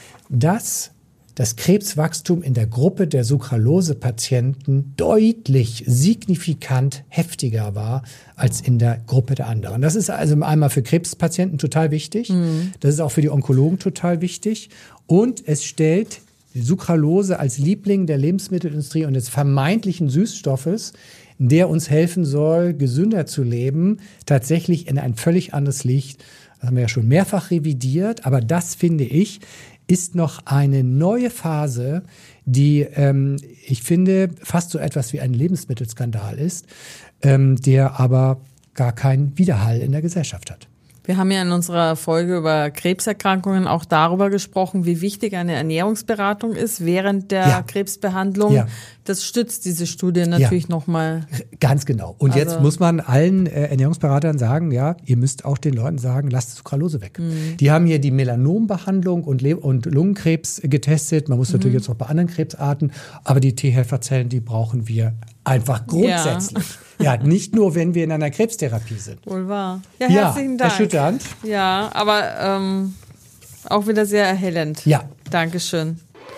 Speaker 3: dass das Krebswachstum in der Gruppe der Sucralose-Patienten deutlich signifikant heftiger war als in der Gruppe der anderen. Das ist also einmal für Krebspatienten total wichtig. Mhm. Das ist auch für die Onkologen total wichtig. Und es stellt die Sucralose als Liebling der Lebensmittelindustrie und des vermeintlichen Süßstoffes, der uns helfen soll, gesünder zu leben, tatsächlich in ein völlig anderes Licht. Das haben wir ja schon mehrfach revidiert, aber das, finde ich, ist noch eine neue Phase, die, ähm, ich finde, fast so etwas wie ein Lebensmittelskandal ist, ähm, der aber gar keinen Widerhall in der Gesellschaft hat.
Speaker 5: Wir haben ja in unserer Folge über Krebserkrankungen auch darüber gesprochen, wie wichtig eine Ernährungsberatung ist während der ja. Krebsbehandlung. Ja. Das stützt diese Studie natürlich ja. nochmal.
Speaker 3: Ganz genau. Und also jetzt muss man allen äh, Ernährungsberatern sagen, ja, ihr müsst auch den Leuten sagen, lasst Sucralose weg. Mhm. Die haben hier die Melanombehandlung und, Le- und Lungenkrebs getestet. Man muss mhm. natürlich jetzt noch bei anderen Krebsarten, aber die T-Helferzellen, die brauchen wir einfach grundsätzlich. Ja. ja, nicht nur, wenn wir in einer Krebstherapie sind.
Speaker 5: Wohl wahr. Ja, herzlichen ja, Dank.
Speaker 3: Erschütternd.
Speaker 5: Ja, aber ähm, auch wieder sehr erhellend.
Speaker 3: Ja.
Speaker 5: Dankeschön.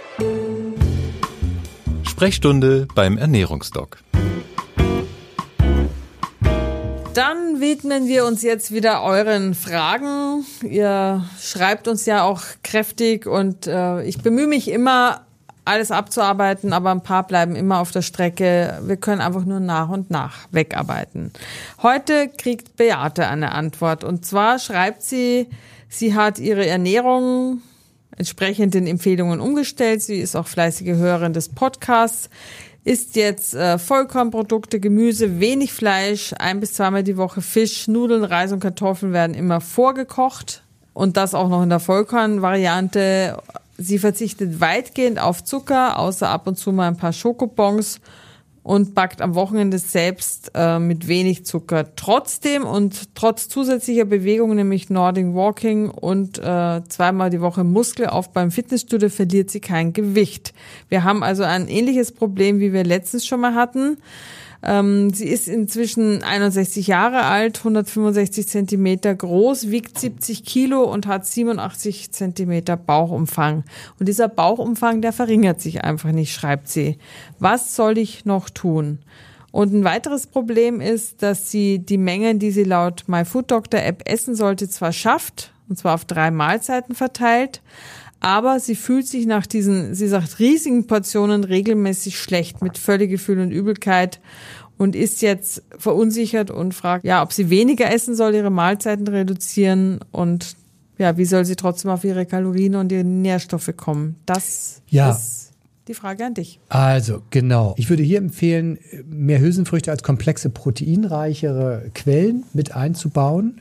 Speaker 4: Sprechstunde beim Ernährungsdoc.
Speaker 5: Dann widmen wir uns jetzt wieder euren Fragen. Ihr schreibt uns ja auch kräftig und äh, ich bemühe mich immer, alles abzuarbeiten, aber ein paar bleiben immer auf der Strecke. Wir können einfach nur nach und nach wegarbeiten. Heute kriegt Beate eine Antwort und zwar schreibt sie, sie hat ihre Ernährung entsprechend den Empfehlungen umgestellt. Sie ist auch fleißige Hörerin des Podcasts, isst jetzt äh, Vollkornprodukte, Gemüse, wenig Fleisch, ein bis zweimal die Woche Fisch, Nudeln, Reis und Kartoffeln werden immer vorgekocht und das auch noch in der Vollkornvariante. Sie verzichtet weitgehend auf Zucker, außer ab und zu mal ein paar Schokobons und backt am Wochenende selbst äh, mit wenig Zucker. Trotzdem und trotz zusätzlicher Bewegung, nämlich Nordic Walking und äh, zweimal die Woche Muskelauf beim Fitnessstudio, verliert sie kein Gewicht. Wir haben also ein ähnliches Problem, wie wir letztens schon mal hatten. Ähm, sie ist inzwischen einundsechzig Jahre alt, hundertfünfundsechzig Zentimeter groß, wiegt siebzig Kilo und hat siebenundachtzig Zentimeter Bauchumfang. Und dieser Bauchumfang, der verringert sich einfach nicht, schreibt sie. Was soll ich noch tun? Und ein weiteres Problem ist, dass sie die Mengen, die sie laut MyFoodDoctor App essen sollte, zwar schafft, und zwar auf drei Mahlzeiten verteilt, Aber sie fühlt sich nach diesen, sie sagt, riesigen Portionen regelmäßig schlecht mit Völlegefühl und Übelkeit und ist jetzt verunsichert und fragt, ja, ob sie weniger essen soll, ihre Mahlzeiten reduzieren und ja, wie soll sie trotzdem auf ihre Kalorien und ihre Nährstoffe kommen? Das
Speaker 3: ja.
Speaker 5: ist die Frage an dich.
Speaker 3: Also, genau. Ich würde hier empfehlen, mehr Hülsenfrüchte als komplexe, proteinreichere Quellen mit einzubauen,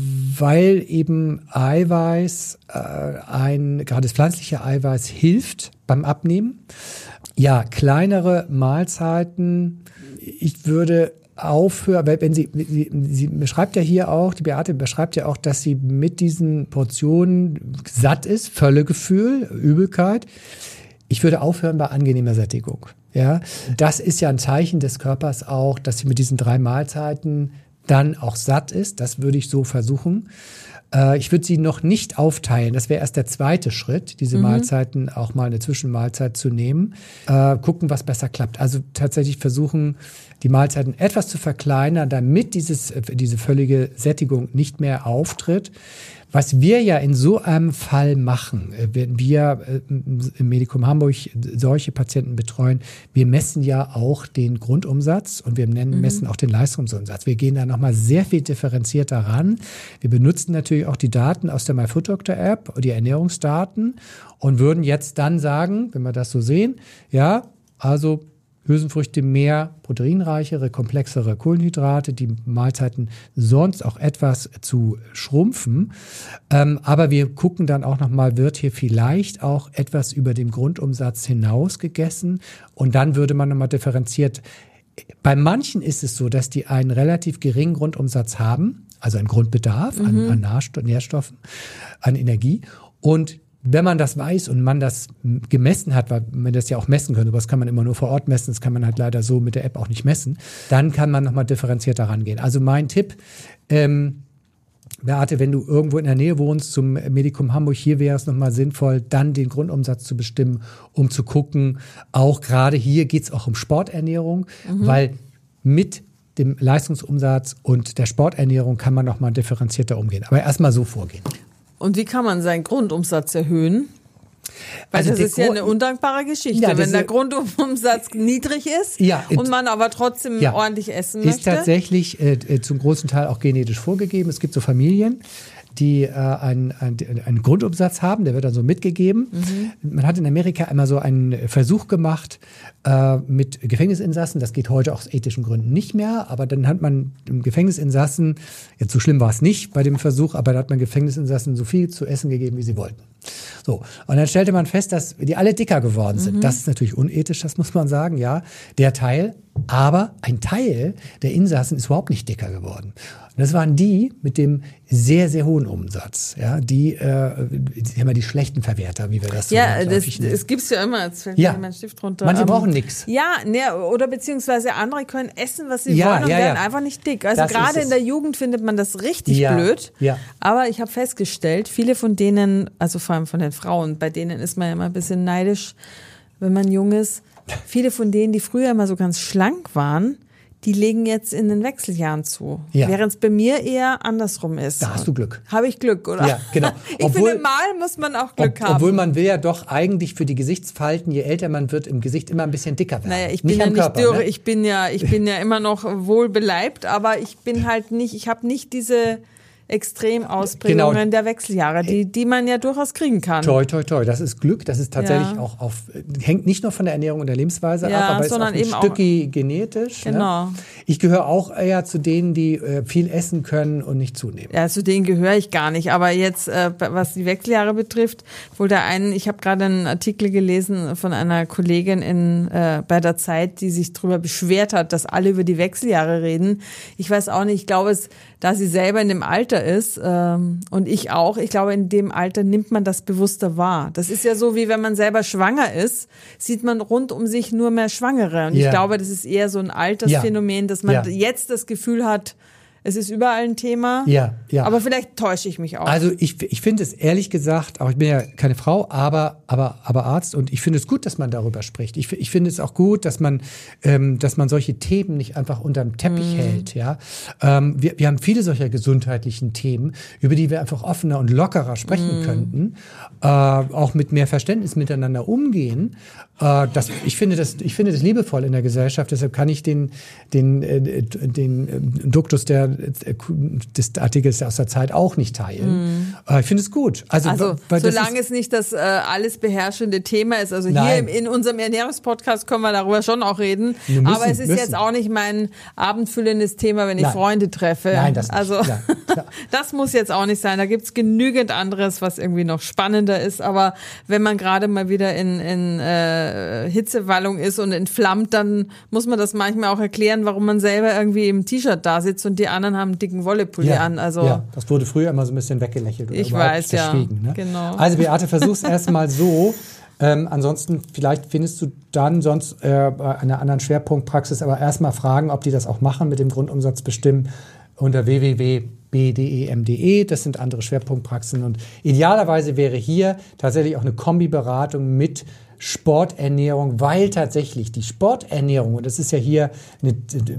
Speaker 3: weil eben Eiweiß, äh, ein, gerade das pflanzliche Eiweiß hilft beim Abnehmen. Ja, kleinere Mahlzeiten. Ich würde aufhören, weil wenn sie, sie, sie beschreibt ja hier auch, die Beate beschreibt ja auch, dass sie mit diesen Portionen satt ist, Völlegefühl, Übelkeit. Ich würde aufhören bei angenehmer Sättigung. Ja, das ist ja ein Zeichen des Körpers auch, dass sie mit diesen drei Mahlzeiten dann auch satt ist. Das würde ich so versuchen. Äh, ich würde sie noch nicht aufteilen. Das wäre erst der zweite Schritt, diese mhm. Mahlzeiten auch mal eine Zwischenmahlzeit zu nehmen. Äh, gucken, was besser klappt. Also tatsächlich versuchen, die Mahlzeiten etwas zu verkleinern, damit dieses, diese völlige Sättigung nicht mehr auftritt. Was wir ja in so einem Fall machen, wenn wir im Medikum Hamburg solche Patienten betreuen, wir messen ja auch den Grundumsatz und wir nennen, messen auch den Leistungsumsatz. Wir gehen da nochmal sehr viel differenzierter ran. Wir benutzen natürlich auch die Daten aus der MyFoodDoctor-App, die Ernährungsdaten und würden jetzt dann sagen, wenn wir das so sehen, ja, also Hülsenfrüchte mehr proteinreichere, komplexere Kohlenhydrate, die Mahlzeiten sonst auch etwas zu schrumpfen. Ähm, aber wir gucken dann auch nochmal, wird hier vielleicht auch etwas über dem Grundumsatz hinaus gegessen? Und dann würde man nochmal differenziert. Bei manchen ist es so, dass die einen relativ geringen Grundumsatz haben, also einen Grundbedarf mhm. an, an Nährstoffen, an Energie. Und wenn man das weiß und man das gemessen hat, weil man das ja auch messen kann, sowas kann man immer nur vor Ort messen, das kann man halt leider so mit der App auch nicht messen, dann kann man nochmal differenzierter rangehen. Also mein Tipp, ähm, Beate, wenn du irgendwo in der Nähe wohnst zum Medikum Hamburg, hier wäre es nochmal sinnvoll, dann den Grundumsatz zu bestimmen, um zu gucken, auch gerade hier geht es auch um Sporternährung, mhm. weil mit dem Leistungsumsatz und der Sporternährung kann man nochmal differenzierter umgehen. Aber erstmal so vorgehen.
Speaker 5: Und wie kann man seinen Grundumsatz erhöhen? Weil also das ist ja eine undankbare Geschichte, ja, wenn der Grundumsatz niedrig ist
Speaker 3: ja,
Speaker 5: und man aber trotzdem ja, ordentlich essen möchte.
Speaker 3: Ist tatsächlich äh, zum großen Teil auch genetisch vorgegeben. Es gibt so Familien, die äh, einen, einen, einen Grundumsatz haben, der wird dann so mitgegeben. Mhm. Man hat in Amerika einmal so einen Versuch gemacht äh, mit Gefängnisinsassen. Das geht heute aus ethischen Gründen nicht mehr, aber dann hat man dem Gefängnisinsassen, jetzt so schlimm war es nicht bei dem Versuch, aber da hat man Gefängnisinsassen so viel zu essen gegeben, wie sie wollten. So, und dann stellte man fest, dass die alle dicker geworden sind. Mhm. Das ist natürlich unethisch, das muss man sagen, ja, der Teil. Aber ein Teil der Insassen ist überhaupt nicht dicker geworden. Und das waren die mit dem sehr, sehr hohen Umsatz. Ja, die, äh, die, immer die schlechten Verwerter, wie wir das so
Speaker 5: ja, das, das gibt's ja immer. Jetzt fällt
Speaker 3: ja.
Speaker 5: mir mein Stift runter.
Speaker 3: Manche
Speaker 5: ähm, brauchen
Speaker 3: nichts.
Speaker 5: Ja, ne, oder beziehungsweise andere können essen, was sie
Speaker 3: ja,
Speaker 5: wollen und
Speaker 3: ja,
Speaker 5: werden
Speaker 3: ja.
Speaker 5: einfach nicht dick. Also
Speaker 3: das
Speaker 5: gerade in der Jugend findet man das richtig
Speaker 3: ja.
Speaker 5: blöd.
Speaker 3: Ja.
Speaker 5: Aber ich habe festgestellt, viele von denen, also vor allem von den Frauen, bei denen ist man ja immer ein bisschen neidisch, wenn man jung ist. Viele von denen, die früher immer so ganz schlank waren, die legen jetzt in den Wechseljahren zu.
Speaker 3: Ja.
Speaker 5: Während es bei mir eher andersrum ist.
Speaker 3: Da hast du Glück.
Speaker 5: Habe ich Glück, oder?
Speaker 3: Ja, genau.
Speaker 5: Ich
Speaker 3: obwohl,
Speaker 5: finde, mal muss man auch Glück
Speaker 3: ob,
Speaker 5: haben.
Speaker 3: Obwohl man will ja doch eigentlich für die Gesichtsfalten, je älter man wird, im Gesicht immer ein bisschen dicker werden.
Speaker 5: Naja, ich
Speaker 3: nicht
Speaker 5: bin ja
Speaker 3: am
Speaker 5: nicht
Speaker 3: Körper,
Speaker 5: dürre,
Speaker 3: ne?
Speaker 5: ich bin ja, ich bin ja immer noch wohl beleibt, aber ich bin halt nicht, ich habe nicht diese Extremausprägungen genau. der Wechseljahre, die, die man ja durchaus kriegen kann.
Speaker 3: Toi, toi, toi. Das ist Glück. Das ist tatsächlich ja. auch auf, hängt nicht nur von der Ernährung und der Lebensweise
Speaker 5: ja,
Speaker 3: ab, aber ist auch ein
Speaker 5: eben
Speaker 3: Stücki auch, genetisch.
Speaker 5: Genau.
Speaker 3: Ne? Ich gehöre auch eher zu denen, die äh, viel essen können und nicht zunehmen.
Speaker 5: Ja, zu denen gehöre ich gar nicht. Aber jetzt, äh, was die Wechseljahre betrifft, wohl der einen, ich habe gerade einen Artikel gelesen von einer Kollegin in äh, bei der Zeit, die sich darüber beschwert hat, dass alle über die Wechseljahre reden. Ich weiß auch nicht, ich glaube es, da sie selber in dem Alter ist ähm, und ich auch, ich glaube, in dem Alter nimmt man das bewusster wahr. Das ist ja so, wie wenn man selber schwanger ist, sieht man rund um sich nur mehr Schwangere. Und yeah. ich glaube, das ist eher so ein Altersphänomen, dass man
Speaker 3: ja.
Speaker 5: jetzt das Gefühl hat, Es ist überall ein Thema.
Speaker 3: Ja, ja.
Speaker 5: Aber vielleicht täusche ich mich auch.
Speaker 3: Also ich, ich finde es ehrlich gesagt, auch ich bin ja keine Frau, aber, aber, aber Arzt, und ich finde es gut, dass man darüber spricht. Ich, ich finde es auch gut, dass man, ähm, dass man solche Themen nicht einfach unterm Teppich mm. hält. Ja? Ähm, wir, wir haben viele solcher gesundheitlichen Themen, über die wir einfach offener und lockerer sprechen mm. könnten, äh, auch mit mehr Verständnis miteinander umgehen. Äh, das, ich, finde das, ich finde das liebevoll in der Gesellschaft, deshalb kann ich den, den, äh, den äh, Duktus der, des Artikels aus der Zeit auch nicht teilen. Mm. Ich finde es gut. Also,
Speaker 5: also
Speaker 3: weil
Speaker 5: solange es nicht das äh, alles beherrschende Thema ist. Also
Speaker 3: Nein.
Speaker 5: hier im, in unserem Ernährungspodcast können wir darüber schon auch reden.
Speaker 3: Müssen,
Speaker 5: aber es ist
Speaker 3: müssen.
Speaker 5: jetzt auch nicht mein abendfüllendes Thema, wenn ich
Speaker 3: Nein.
Speaker 5: Freunde treffe.
Speaker 3: Nein, das nicht.
Speaker 5: Also
Speaker 3: ja,
Speaker 5: das muss jetzt auch nicht sein. Da gibt's genügend anderes, was irgendwie noch spannender ist. Aber wenn man gerade mal wieder in, in äh, Hitzewallung ist und entflammt, dann muss man das manchmal auch erklären, warum man selber irgendwie im T-Shirt da sitzt und die anderen haben einen dicken Wollepulli
Speaker 3: ja,
Speaker 5: an. Also
Speaker 3: ja, das wurde früher immer so ein bisschen weggelächelt oder
Speaker 5: ich weiß,
Speaker 3: verschwiegen.
Speaker 5: Ja,
Speaker 3: ne?
Speaker 5: genau.
Speaker 3: Also Beate, versuch's erstmal so. Ähm, ansonsten, vielleicht findest du dann sonst äh, bei einer anderen Schwerpunktpraxis, aber erstmal fragen, ob die das auch machen mit dem Grundumsatz bestimmen unter w w w punkt b d e m punkt d e. Das sind andere Schwerpunktpraxen und idealerweise wäre hier tatsächlich auch eine Kombiberatung mit Sporternährung, weil tatsächlich die Sporternährung, und das ist ja hier eine,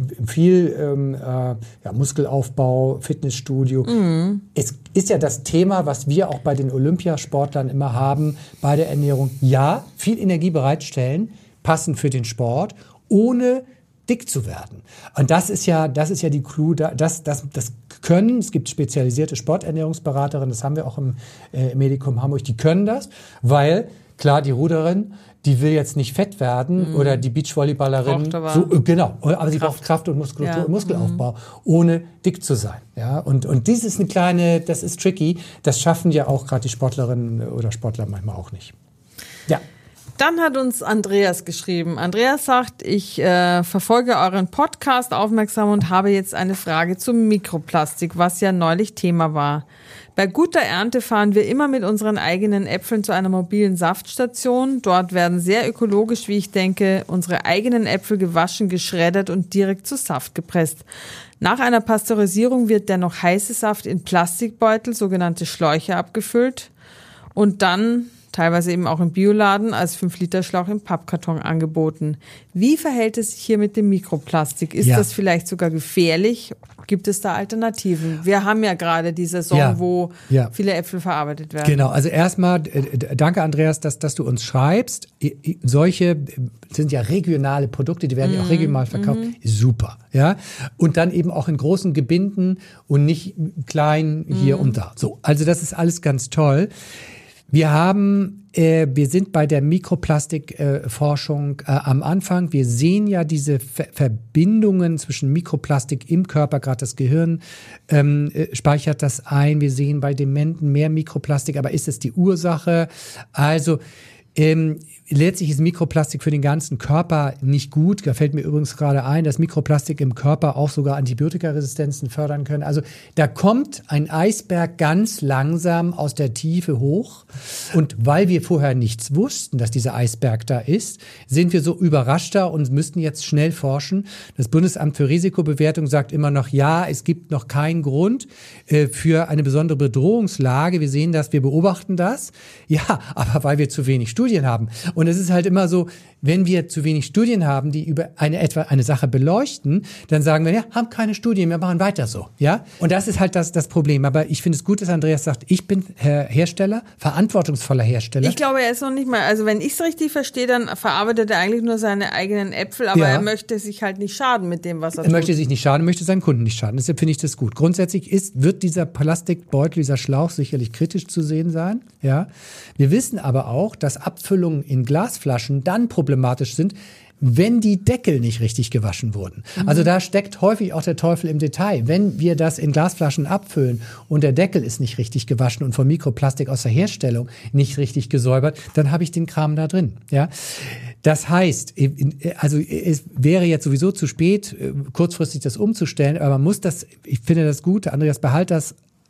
Speaker 3: viel ähm, äh, ja, Muskelaufbau, Fitnessstudio, mhm. es ist ja das Thema, was wir auch bei den Olympiasportlern immer haben, bei der Ernährung. Ja, viel Energie bereitstellen, passend für den Sport, ohne dick zu werden. Und das ist ja, das ist ja die Clou, das, das, das können, es gibt spezialisierte Sporternährungsberaterinnen, das haben wir auch im äh, Medikum Hamburg, die können das, weil klar, die Ruderin, die will jetzt nicht fett werden, mhm. oder die Beachvolleyballerin, so, genau, aber sie braucht Kraft und Muskulatur, ja. Muskelaufbau, mhm. ohne dick zu sein. Ja, und, und dies ist eine kleine, das ist tricky, das schaffen ja auch gerade die Sportlerinnen oder Sportler manchmal auch nicht. Ja.
Speaker 5: Dann hat uns Andreas geschrieben. Andreas sagt, ich äh, verfolge euren Podcast aufmerksam und habe jetzt eine Frage zum Mikroplastik, was ja neulich Thema war. Bei guter Ernte fahren wir immer mit unseren eigenen Äpfeln zu einer mobilen Saftstation. Dort werden sehr ökologisch, wie ich denke, unsere eigenen Äpfel gewaschen, geschreddert und direkt zu Saft gepresst. Nach einer Pasteurisierung wird der noch heiße Saft in Plastikbeutel, sogenannte Schläuche, abgefüllt und dann teilweise eben auch im Bioladen als fünf Liter Schlauch im Pappkarton angeboten. Wie verhält es sich hier mit dem Mikroplastik? Ist ja. das vielleicht sogar gefährlich? Gibt es da Alternativen? Wir haben ja gerade die Saison, ja. wo ja. viele Äpfel verarbeitet werden.
Speaker 3: Genau, also erstmal äh, danke Andreas, dass, dass du uns schreibst. Solche sind ja regionale Produkte, die werden ja mm. auch regional verkauft. Mm. Super, ja. Und dann eben auch in großen Gebinden und nicht klein hier mm. und da. So, also das ist alles ganz toll. Wir haben, äh, wir sind bei der Mikroplastikforschung äh, äh, am Anfang. Wir sehen ja diese Ver- Verbindungen zwischen Mikroplastik im Körper, gerade das Gehirn ähm, äh, speichert das ein. Wir sehen bei Dementen mehr Mikroplastik, aber ist es die Ursache? Also ähm, letztlich ist Mikroplastik für den ganzen Körper nicht gut. Da fällt mir übrigens gerade ein, dass Mikroplastik im Körper auch sogar Antibiotikaresistenzen fördern können. Also da kommt ein Eisberg ganz langsam aus der Tiefe hoch. Und weil wir vorher nichts wussten, dass dieser Eisberg da ist, sind wir so überraschter und müssten jetzt schnell forschen. Das Bundesamt für Risikobewertung sagt immer noch, ja, es gibt noch keinen Grund äh, für eine besondere Bedrohungslage. Wir sehen das, wir beobachten das. Ja, aber weil wir zu wenig Studien haben. Und es ist halt immer so, wenn wir zu wenig Studien haben, die über eine etwa eine Sache beleuchten, dann sagen wir, ja, haben keine Studien, wir machen weiter so, ja? Und das ist halt das, das Problem. Aber ich finde es gut, dass Andreas sagt, ich bin Hersteller, verantwortungsvoller Hersteller.
Speaker 5: Ich glaube, er ist noch nicht mal, also wenn ich es richtig verstehe, dann verarbeitet er eigentlich nur seine eigenen Äpfel, aber ja. er möchte sich halt nicht schaden mit dem, was er, er tut.
Speaker 3: Er möchte sich nicht schaden, möchte seinen Kunden nicht schaden. Deshalb finde ich das gut. Grundsätzlich ist, wird dieser Plastikbeutel, dieser Schlauch sicherlich kritisch zu sehen sein, ja? Wir wissen aber auch, dass Abfüllungen in Glasflaschen dann problematisch sind, wenn die Deckel nicht richtig gewaschen wurden. Mhm. Also da steckt häufig auch der Teufel im Detail. Wenn wir das in Glasflaschen abfüllen und der Deckel ist nicht richtig gewaschen und von Mikroplastik aus der Herstellung nicht richtig gesäubert, dann habe ich den Kram da drin. Ja, das heißt, also es wäre jetzt sowieso zu spät, kurzfristig das umzustellen, aber man muss das, ich finde das gut, Andreas, behalt das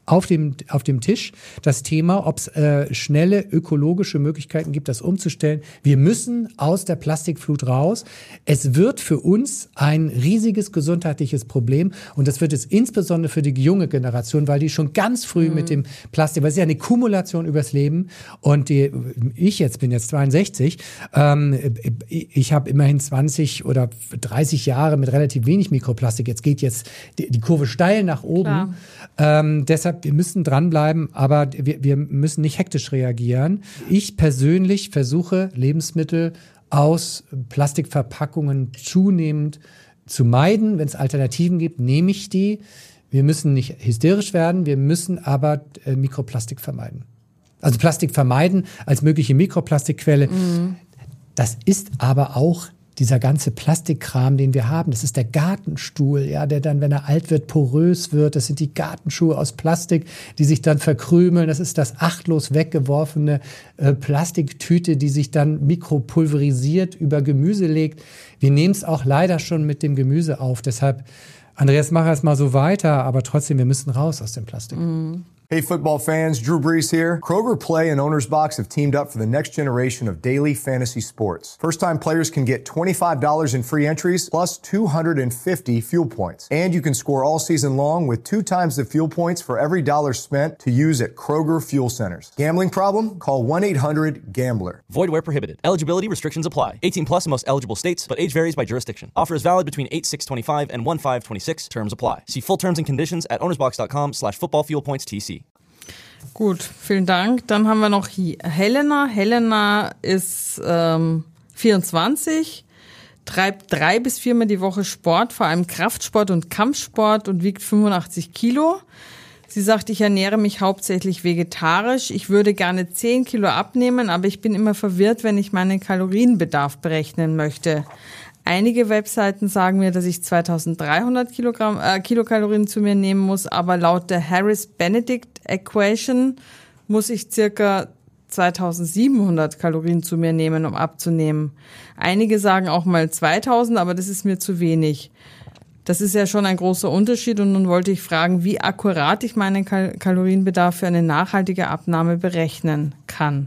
Speaker 3: auf dem, auf dem Tisch das Thema, ob es äh, schnelle ökologische Möglichkeiten gibt, das umzustellen. Wir müssen aus der Plastikflut raus. Es wird für uns ein riesiges gesundheitliches Problem und das wird es insbesondere für die junge Generation, weil die schon ganz früh mhm. mit dem Plastik, weil es ist ja eine Kumulation übers Leben und die, ich jetzt bin jetzt zweiundsechzig, ähm, ich habe immerhin zwanzig oder dreißig Jahre mit relativ wenig Mikroplastik. Jetzt geht jetzt die, die Kurve steil nach oben. Ähm, deshalb, wir müssen dranbleiben, aber wir, wir müssen nicht hektisch reagieren. Ich persönlich versuche, Lebensmittel aus Plastikverpackungen zunehmend zu meiden. Wenn es Alternativen gibt, nehme ich die. Wir müssen nicht hysterisch werden, wir müssen aber äh, Mikroplastik vermeiden. Also Plastik vermeiden als mögliche Mikroplastikquelle. Mhm. Das ist aber auch dieser ganze Plastikkram, den wir haben. Das ist der Gartenstuhl, ja, der dann, wenn er alt wird, porös wird. Das sind die Gartenschuhe aus Plastik, die sich dann verkrümeln. Das ist das achtlos weggeworfene äh, Plastiktüte, die sich dann mikropulverisiert über Gemüse legt. Wir nehmen es auch leider schon mit dem Gemüse auf. Deshalb, Andreas, mach erst mal so weiter, aber trotzdem, wir müssen raus aus dem Plastik.
Speaker 5: Mhm.
Speaker 1: Hey football fans, Drew Brees here. Kroger Play and Owner's Box have teamed up for the next generation of daily fantasy sports. First-time players can get twenty-five dollars in free entries plus two hundred fifty fuel points. And you can score all season long with two times the fuel points for every dollar spent to use at Kroger Fuel Centers. Gambling problem? Call one eight hundred gambler.
Speaker 2: Void where prohibited. Eligibility restrictions apply. eighteen plus in most eligible states, but age varies by jurisdiction. Offer is valid between eight six twenty-five and one five twenty-six. Terms apply. See full terms and conditions at ownersbox.com slash football fuel points TC.
Speaker 5: Gut, vielen Dank. Dann haben wir noch hier Helena. Helena ist ähm, vierundzwanzig, treibt drei bis viermal die Woche Sport, vor allem Kraftsport und Kampfsport und wiegt fünfundachtzig Kilo. Sie sagt, ich ernähre mich hauptsächlich vegetarisch. Ich würde gerne zehn Kilo abnehmen, aber ich bin immer verwirrt, wenn ich meinen Kalorienbedarf berechnen möchte. Einige Webseiten sagen mir, dass ich zweitausenddreihundert Kilogramm, äh, Kilokalorien zu mir nehmen muss, aber laut der Harris-Benedict Equation muss ich circa zweitausendsiebenhundert Kalorien zu mir nehmen, um abzunehmen. Einige sagen auch mal zweitausend, aber das ist mir zu wenig. Das ist ja schon ein großer Unterschied und nun wollte ich fragen, wie akkurat ich meinen Kal- Kalorienbedarf für eine nachhaltige Abnahme berechnen kann.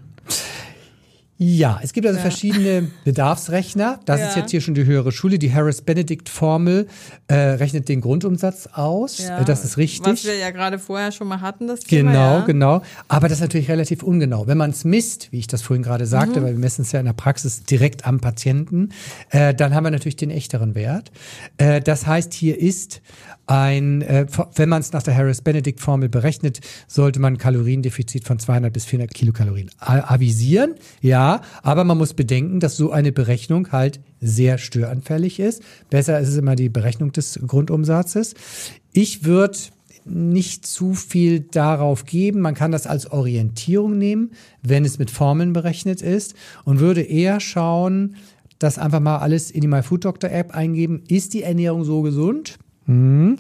Speaker 3: Ja, es gibt also ja. verschiedene Bedarfsrechner. Das ja. ist jetzt hier schon die höhere Schule. Die Harris-Benedict-Formel äh, rechnet den Grundumsatz aus. Ja. Das ist richtig.
Speaker 5: Was wir ja gerade vorher schon mal hatten, das Thema.
Speaker 3: Genau,
Speaker 5: ja.
Speaker 3: genau. Aber das ist natürlich relativ ungenau. Wenn man es misst, wie ich das vorhin gerade sagte, mhm. weil wir messen es ja in der Praxis direkt am Patienten, äh, dann haben wir natürlich den echteren Wert. Äh, das heißt, hier ist ein, äh, wenn man es nach der Harris-Benedict-Formel berechnet, sollte man ein Kaloriendefizit von zweihundert bis vierhundert Kilokalorien avisieren. Ja, aber man muss bedenken, dass so eine Berechnung halt sehr störanfällig ist. Besser ist es immer die Berechnung des Grundumsatzes. Ich würde nicht zu viel darauf geben. Man kann das als Orientierung nehmen, wenn es mit Formeln berechnet ist und würde eher schauen, dass einfach mal alles in die MyFoodDoctor-App eingeben. Ist die Ernährung so gesund? Hm.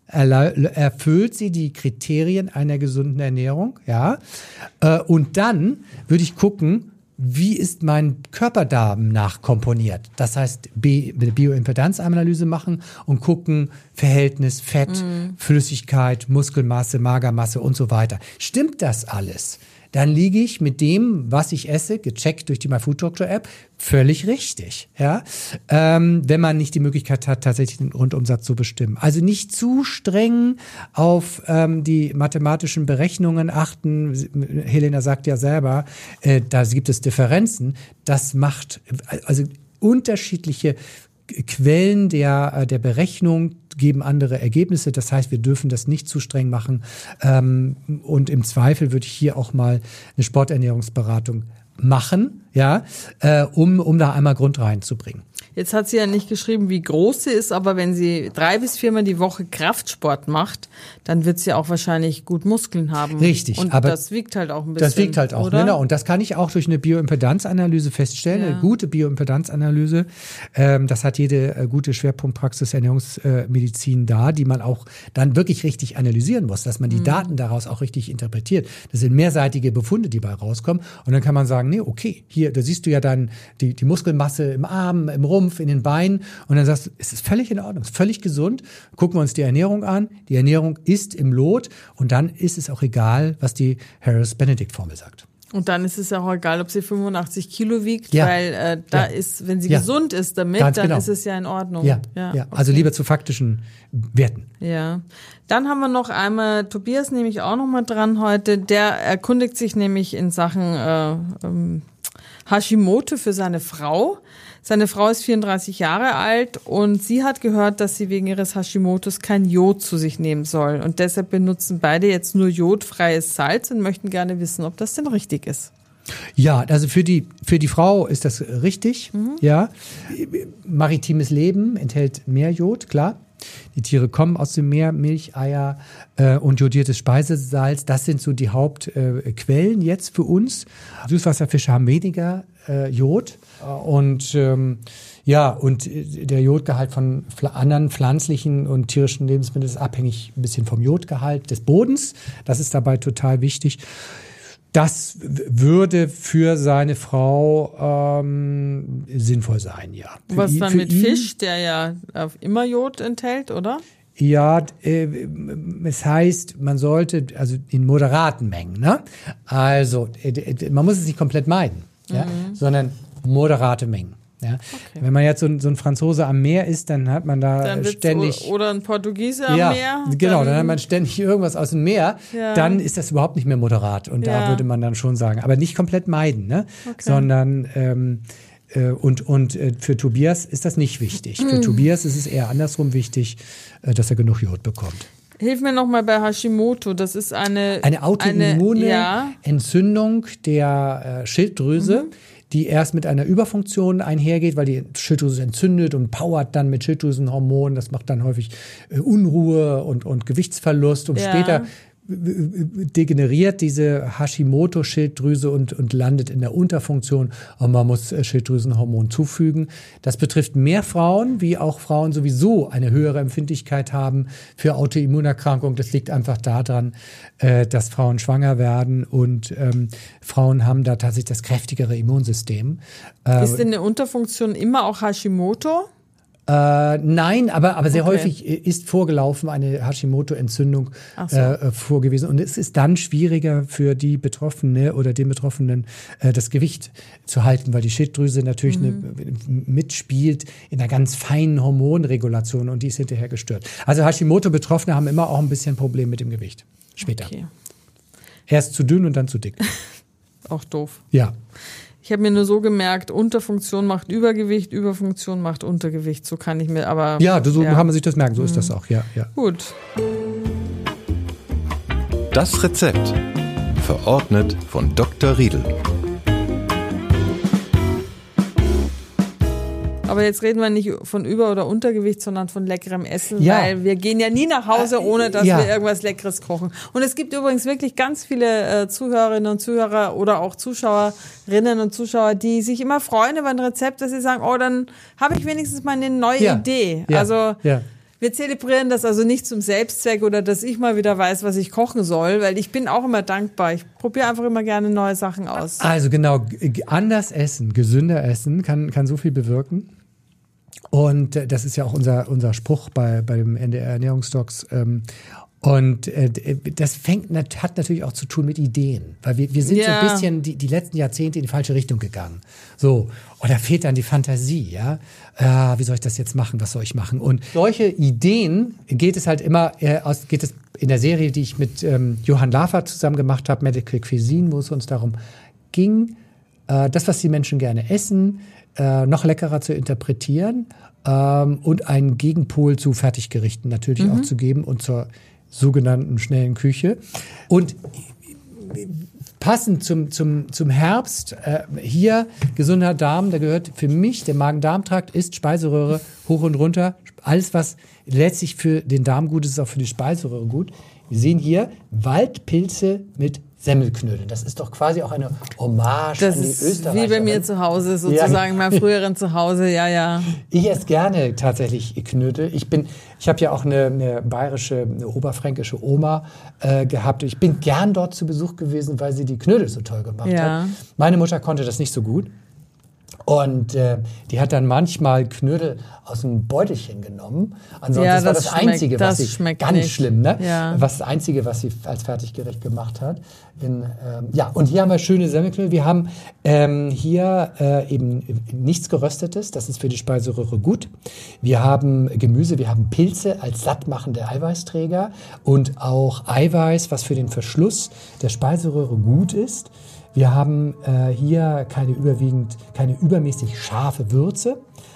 Speaker 3: Erfüllt sie die Kriterien einer gesunden Ernährung? Ja. Und dann würde ich gucken, wie ist mein Körperdarm nachkomponiert? Das heißt, B- eine Bioimpedanzanalyse machen und gucken, Verhältnis Fett, mm. Flüssigkeit, Muskelmasse, Magermasse und so weiter. Stimmt das alles? Dann liege ich mit dem, was ich esse, gecheckt durch die MyFoodDoctor-App, völlig richtig. Ja? Ähm, wenn man nicht die Möglichkeit hat, tatsächlich den Grundumsatz zu bestimmen. Also nicht zu streng auf ähm, die mathematischen Berechnungen achten. Helena sagt ja selber, äh, da gibt es Differenzen. Das macht also unterschiedliche Quellen der, der Berechnung geben andere Ergebnisse. Das heißt, wir dürfen das nicht zu streng machen. Ähm, und im Zweifel würde ich hier auch mal eine Sporternährungsberatung machen, ja, äh, um, um da einmal Grund reinzubringen.
Speaker 5: Jetzt hat sie ja nicht geschrieben, wie groß sie ist, aber wenn sie drei bis viermal die Woche Kraftsport macht, dann wird sie auch wahrscheinlich gut Muskeln haben.
Speaker 3: Richtig.
Speaker 5: Und
Speaker 3: aber
Speaker 5: das wiegt halt auch ein bisschen.
Speaker 3: Das wiegt halt auch, oder? Genau. Und das kann ich auch durch eine Bioimpedanzanalyse feststellen, ja. Eine gute Bioimpedanzanalyse. Ähm, das hat jede äh, gute Schwerpunktpraxis Ernährungsmedizin äh, da, die man auch dann wirklich richtig analysieren muss, dass man die mhm. Daten daraus auch richtig interpretiert. Das sind mehrseitige Befunde, die bei rauskommen. Und dann kann man sagen, nee, okay, hier hier, da siehst du ja dann die, die Muskelmasse im Arm, im Rumpf, in den Beinen und dann sagst du, es ist völlig in Ordnung, es ist völlig gesund. Gucken wir uns die Ernährung an. Die Ernährung ist im Lot und dann ist es auch egal, was die Harris-Benedict-Formel sagt.
Speaker 5: Und dann ist es ja auch egal, ob sie fünfundachtzig Kilo wiegt,
Speaker 3: ja.
Speaker 5: weil äh, da
Speaker 3: ja.
Speaker 5: ist, wenn sie
Speaker 3: ja.
Speaker 5: gesund ist damit,
Speaker 3: Ganz
Speaker 5: dann
Speaker 3: genau.
Speaker 5: ist es ja in Ordnung.
Speaker 3: Ja,
Speaker 5: ja.
Speaker 3: ja.
Speaker 5: Okay.
Speaker 3: Also lieber zu faktischen Werten.
Speaker 5: Ja. Dann haben wir noch einmal, Tobias nehme ich auch noch mal dran heute, der erkundigt sich nämlich in Sachen äh, ähm, Hashimoto für seine Frau. Seine Frau ist vierunddreißig Jahre alt und sie hat gehört, dass sie wegen ihres Hashimotos kein Jod zu sich nehmen soll. Und deshalb benutzen beide jetzt nur jodfreies Salz und möchten gerne wissen, ob das denn richtig ist.
Speaker 3: Ja, also für die, für die Frau ist das richtig. Mhm. Ja. Maritimes Leben enthält mehr Jod, klar. Die Tiere kommen aus dem Meer, Milch, Eier äh, und jodiertes Speisesalz. Das sind so die Hauptquellen äh, jetzt für uns. Süßwasserfische haben weniger äh, Jod. Und ähm, ja, und der Jodgehalt von anderen pflanzlichen und tierischen Lebensmitteln ist abhängig ein bisschen vom Jodgehalt des Bodens. Das ist dabei total wichtig. Das würde für seine Frau ähm, sinnvoll sein, ja. Für
Speaker 5: Was
Speaker 3: ihn,
Speaker 5: dann mit ihn, Fisch, der ja immer Jod enthält, oder?
Speaker 3: Ja, äh, es heißt, man sollte, also in moderaten Mengen, ne? Also, äh, man muss es nicht komplett meiden, mhm. ja, sondern moderate Mengen. Ja. Okay. Wenn man jetzt so ein, so ein Franzose am Meer ist, dann hat man da dann ständig...
Speaker 5: Oder ein Portugiese am
Speaker 3: ja,
Speaker 5: Meer.
Speaker 3: Genau,
Speaker 5: dann,
Speaker 3: dann hat man ständig irgendwas aus dem Meer. Ja. Dann ist das überhaupt nicht mehr moderat. Und ja. da würde man dann schon sagen, aber nicht komplett meiden, ne? Okay. Sondern... Ähm, äh, und und äh, für Tobias ist das nicht wichtig. Für Tobias ist es eher andersrum wichtig, äh, dass er genug Jod bekommt.
Speaker 5: Hilf mir nochmal bei Hashimoto. Das ist eine...
Speaker 3: Eine autoimmune
Speaker 5: eine, ja.
Speaker 3: Entzündung der äh, Schilddrüse, mhm. die erst mit einer Überfunktion einhergeht, weil die Schilddrüse entzündet und powert dann mit Schilddrüsenhormonen. Das macht dann häufig äh, Unruhe und, und Gewichtsverlust. Und ja. später degeneriert diese Hashimoto-Schilddrüse und, und landet in der Unterfunktion und man muss Schilddrüsenhormon zufügen. Das betrifft mehr Frauen, wie auch Frauen sowieso eine höhere Empfindlichkeit haben für Autoimmunerkrankungen. Das liegt einfach daran, äh, dass Frauen schwanger werden und ähm, Frauen haben da tatsächlich das kräftigere Immunsystem. Äh,
Speaker 5: Ist denn eine Unterfunktion immer auch Hashimoto?
Speaker 3: Äh, nein, aber, aber sehr
Speaker 5: okay.
Speaker 3: häufig ist vorgelaufen eine Hashimoto-Entzündung
Speaker 5: so.
Speaker 3: äh, vorgewiesen. Und es ist dann schwieriger für die Betroffene oder den Betroffenen äh, das Gewicht zu halten, weil die Schilddrüse natürlich mhm. eine, mitspielt in einer ganz feinen Hormonregulation und die ist hinterher gestört. Also Hashimoto-Betroffene haben immer auch ein bisschen Problem mit dem Gewicht. Später.
Speaker 5: Okay.
Speaker 3: Erst zu dünn und dann zu dick.
Speaker 5: Auch doof.
Speaker 3: Ja.
Speaker 5: Ich habe mir nur so gemerkt, Unterfunktion macht Übergewicht, Überfunktion macht Untergewicht. So kann ich mir aber...
Speaker 3: Ja, so ja. kann man sich das merken. So mhm. ist das auch, ja, ja.
Speaker 5: Gut.
Speaker 4: Das Rezept. Verordnet von Doktor Riedel.
Speaker 5: Aber jetzt reden wir nicht von Über- oder Untergewicht, sondern von leckerem Essen,
Speaker 3: ja.
Speaker 5: weil wir gehen ja nie nach Hause, ohne dass
Speaker 3: ja.
Speaker 5: wir irgendwas Leckeres kochen. Und es gibt übrigens wirklich ganz viele äh, Zuhörerinnen und Zuhörer oder auch Zuschauerinnen und Zuschauer, die sich immer freuen über ein Rezept, dass sie sagen, oh, dann habe ich wenigstens mal eine neue
Speaker 3: ja.
Speaker 5: Idee.
Speaker 3: Ja.
Speaker 5: Also
Speaker 3: ja.
Speaker 5: wir zelebrieren das also nicht zum Selbstzweck oder dass ich mal wieder weiß, was ich kochen soll, weil ich bin auch immer dankbar. Ich probiere einfach immer gerne neue Sachen aus.
Speaker 3: Also genau, anders essen, gesünder essen kann, kann so viel bewirken. Und äh, das ist ja auch unser, unser Spruch bei, bei dem N D R Ernährungsdocs. Ähm, und äh, das fängt, hat natürlich auch zu tun mit Ideen. Weil wir, wir sind ja. so ein bisschen die, die letzten Jahrzehnte in die falsche Richtung gegangen. So, und da fehlt dann die Fantasie, ja. Äh, wie soll ich das jetzt machen? Was soll ich machen? Und solche Ideen geht es halt immer äh, aus, geht es in der Serie, die ich mit ähm, Johann Lafer zusammen gemacht habe, Medical Cuisine, wo es uns darum ging, äh, das, was die Menschen gerne essen, Äh, noch leckerer zu interpretieren ähm, und einen Gegenpol zu Fertiggerichten natürlich mhm. auch zu geben und zur sogenannten schnellen Küche. Und passend zum, zum, zum Herbst, äh, hier gesunder Darm, da gehört für mich, der Magen-Darm-Trakt ist Speiseröhre hoch und runter. Alles, was letztlich für den Darm gut ist, ist auch für die Speiseröhre gut. Wir sehen hier Waldpilze mit Semmelknödel. Das ist doch quasi auch eine Hommage
Speaker 5: das
Speaker 3: an die
Speaker 5: ist
Speaker 3: Österreicher.
Speaker 5: Wie bei mir zu Hause, sozusagen,
Speaker 3: ja.
Speaker 5: meinem früheren Zuhause, ja, ja.
Speaker 3: Ich esse gerne tatsächlich Knödel. Ich bin, ich habe ja auch eine, eine bayerische, eine oberfränkische Oma äh, gehabt. Ich bin gern dort zu Besuch gewesen, weil sie die Knödel so toll gemacht
Speaker 5: ja.
Speaker 3: hat. Meine Mutter konnte das nicht so gut. Und äh, die hat dann manchmal Knödel aus dem Beutelchen genommen. Ansonsten
Speaker 5: ja,
Speaker 3: das war
Speaker 5: das
Speaker 3: das
Speaker 5: schmeckt,
Speaker 3: Einzige,
Speaker 5: das
Speaker 3: was sie
Speaker 5: schmeckt
Speaker 3: ganz
Speaker 5: nicht.
Speaker 3: schlimm, ne?
Speaker 5: Ja.
Speaker 3: Was das Einzige, was sie als Fertiggericht gemacht hat. In, ähm, ja, und hier haben wir schöne Semmelknödel. Wir haben ähm, hier äh, eben nichts Geröstetes. Das ist für die Speiseröhre gut. Wir haben Gemüse, wir haben Pilze als sattmachende Eiweißträger und auch Eiweiß, was für den Verschluss der Speiseröhre gut ist. Wir haben äh, hier keine überwiegend, keine übermäßig scharfe Würze.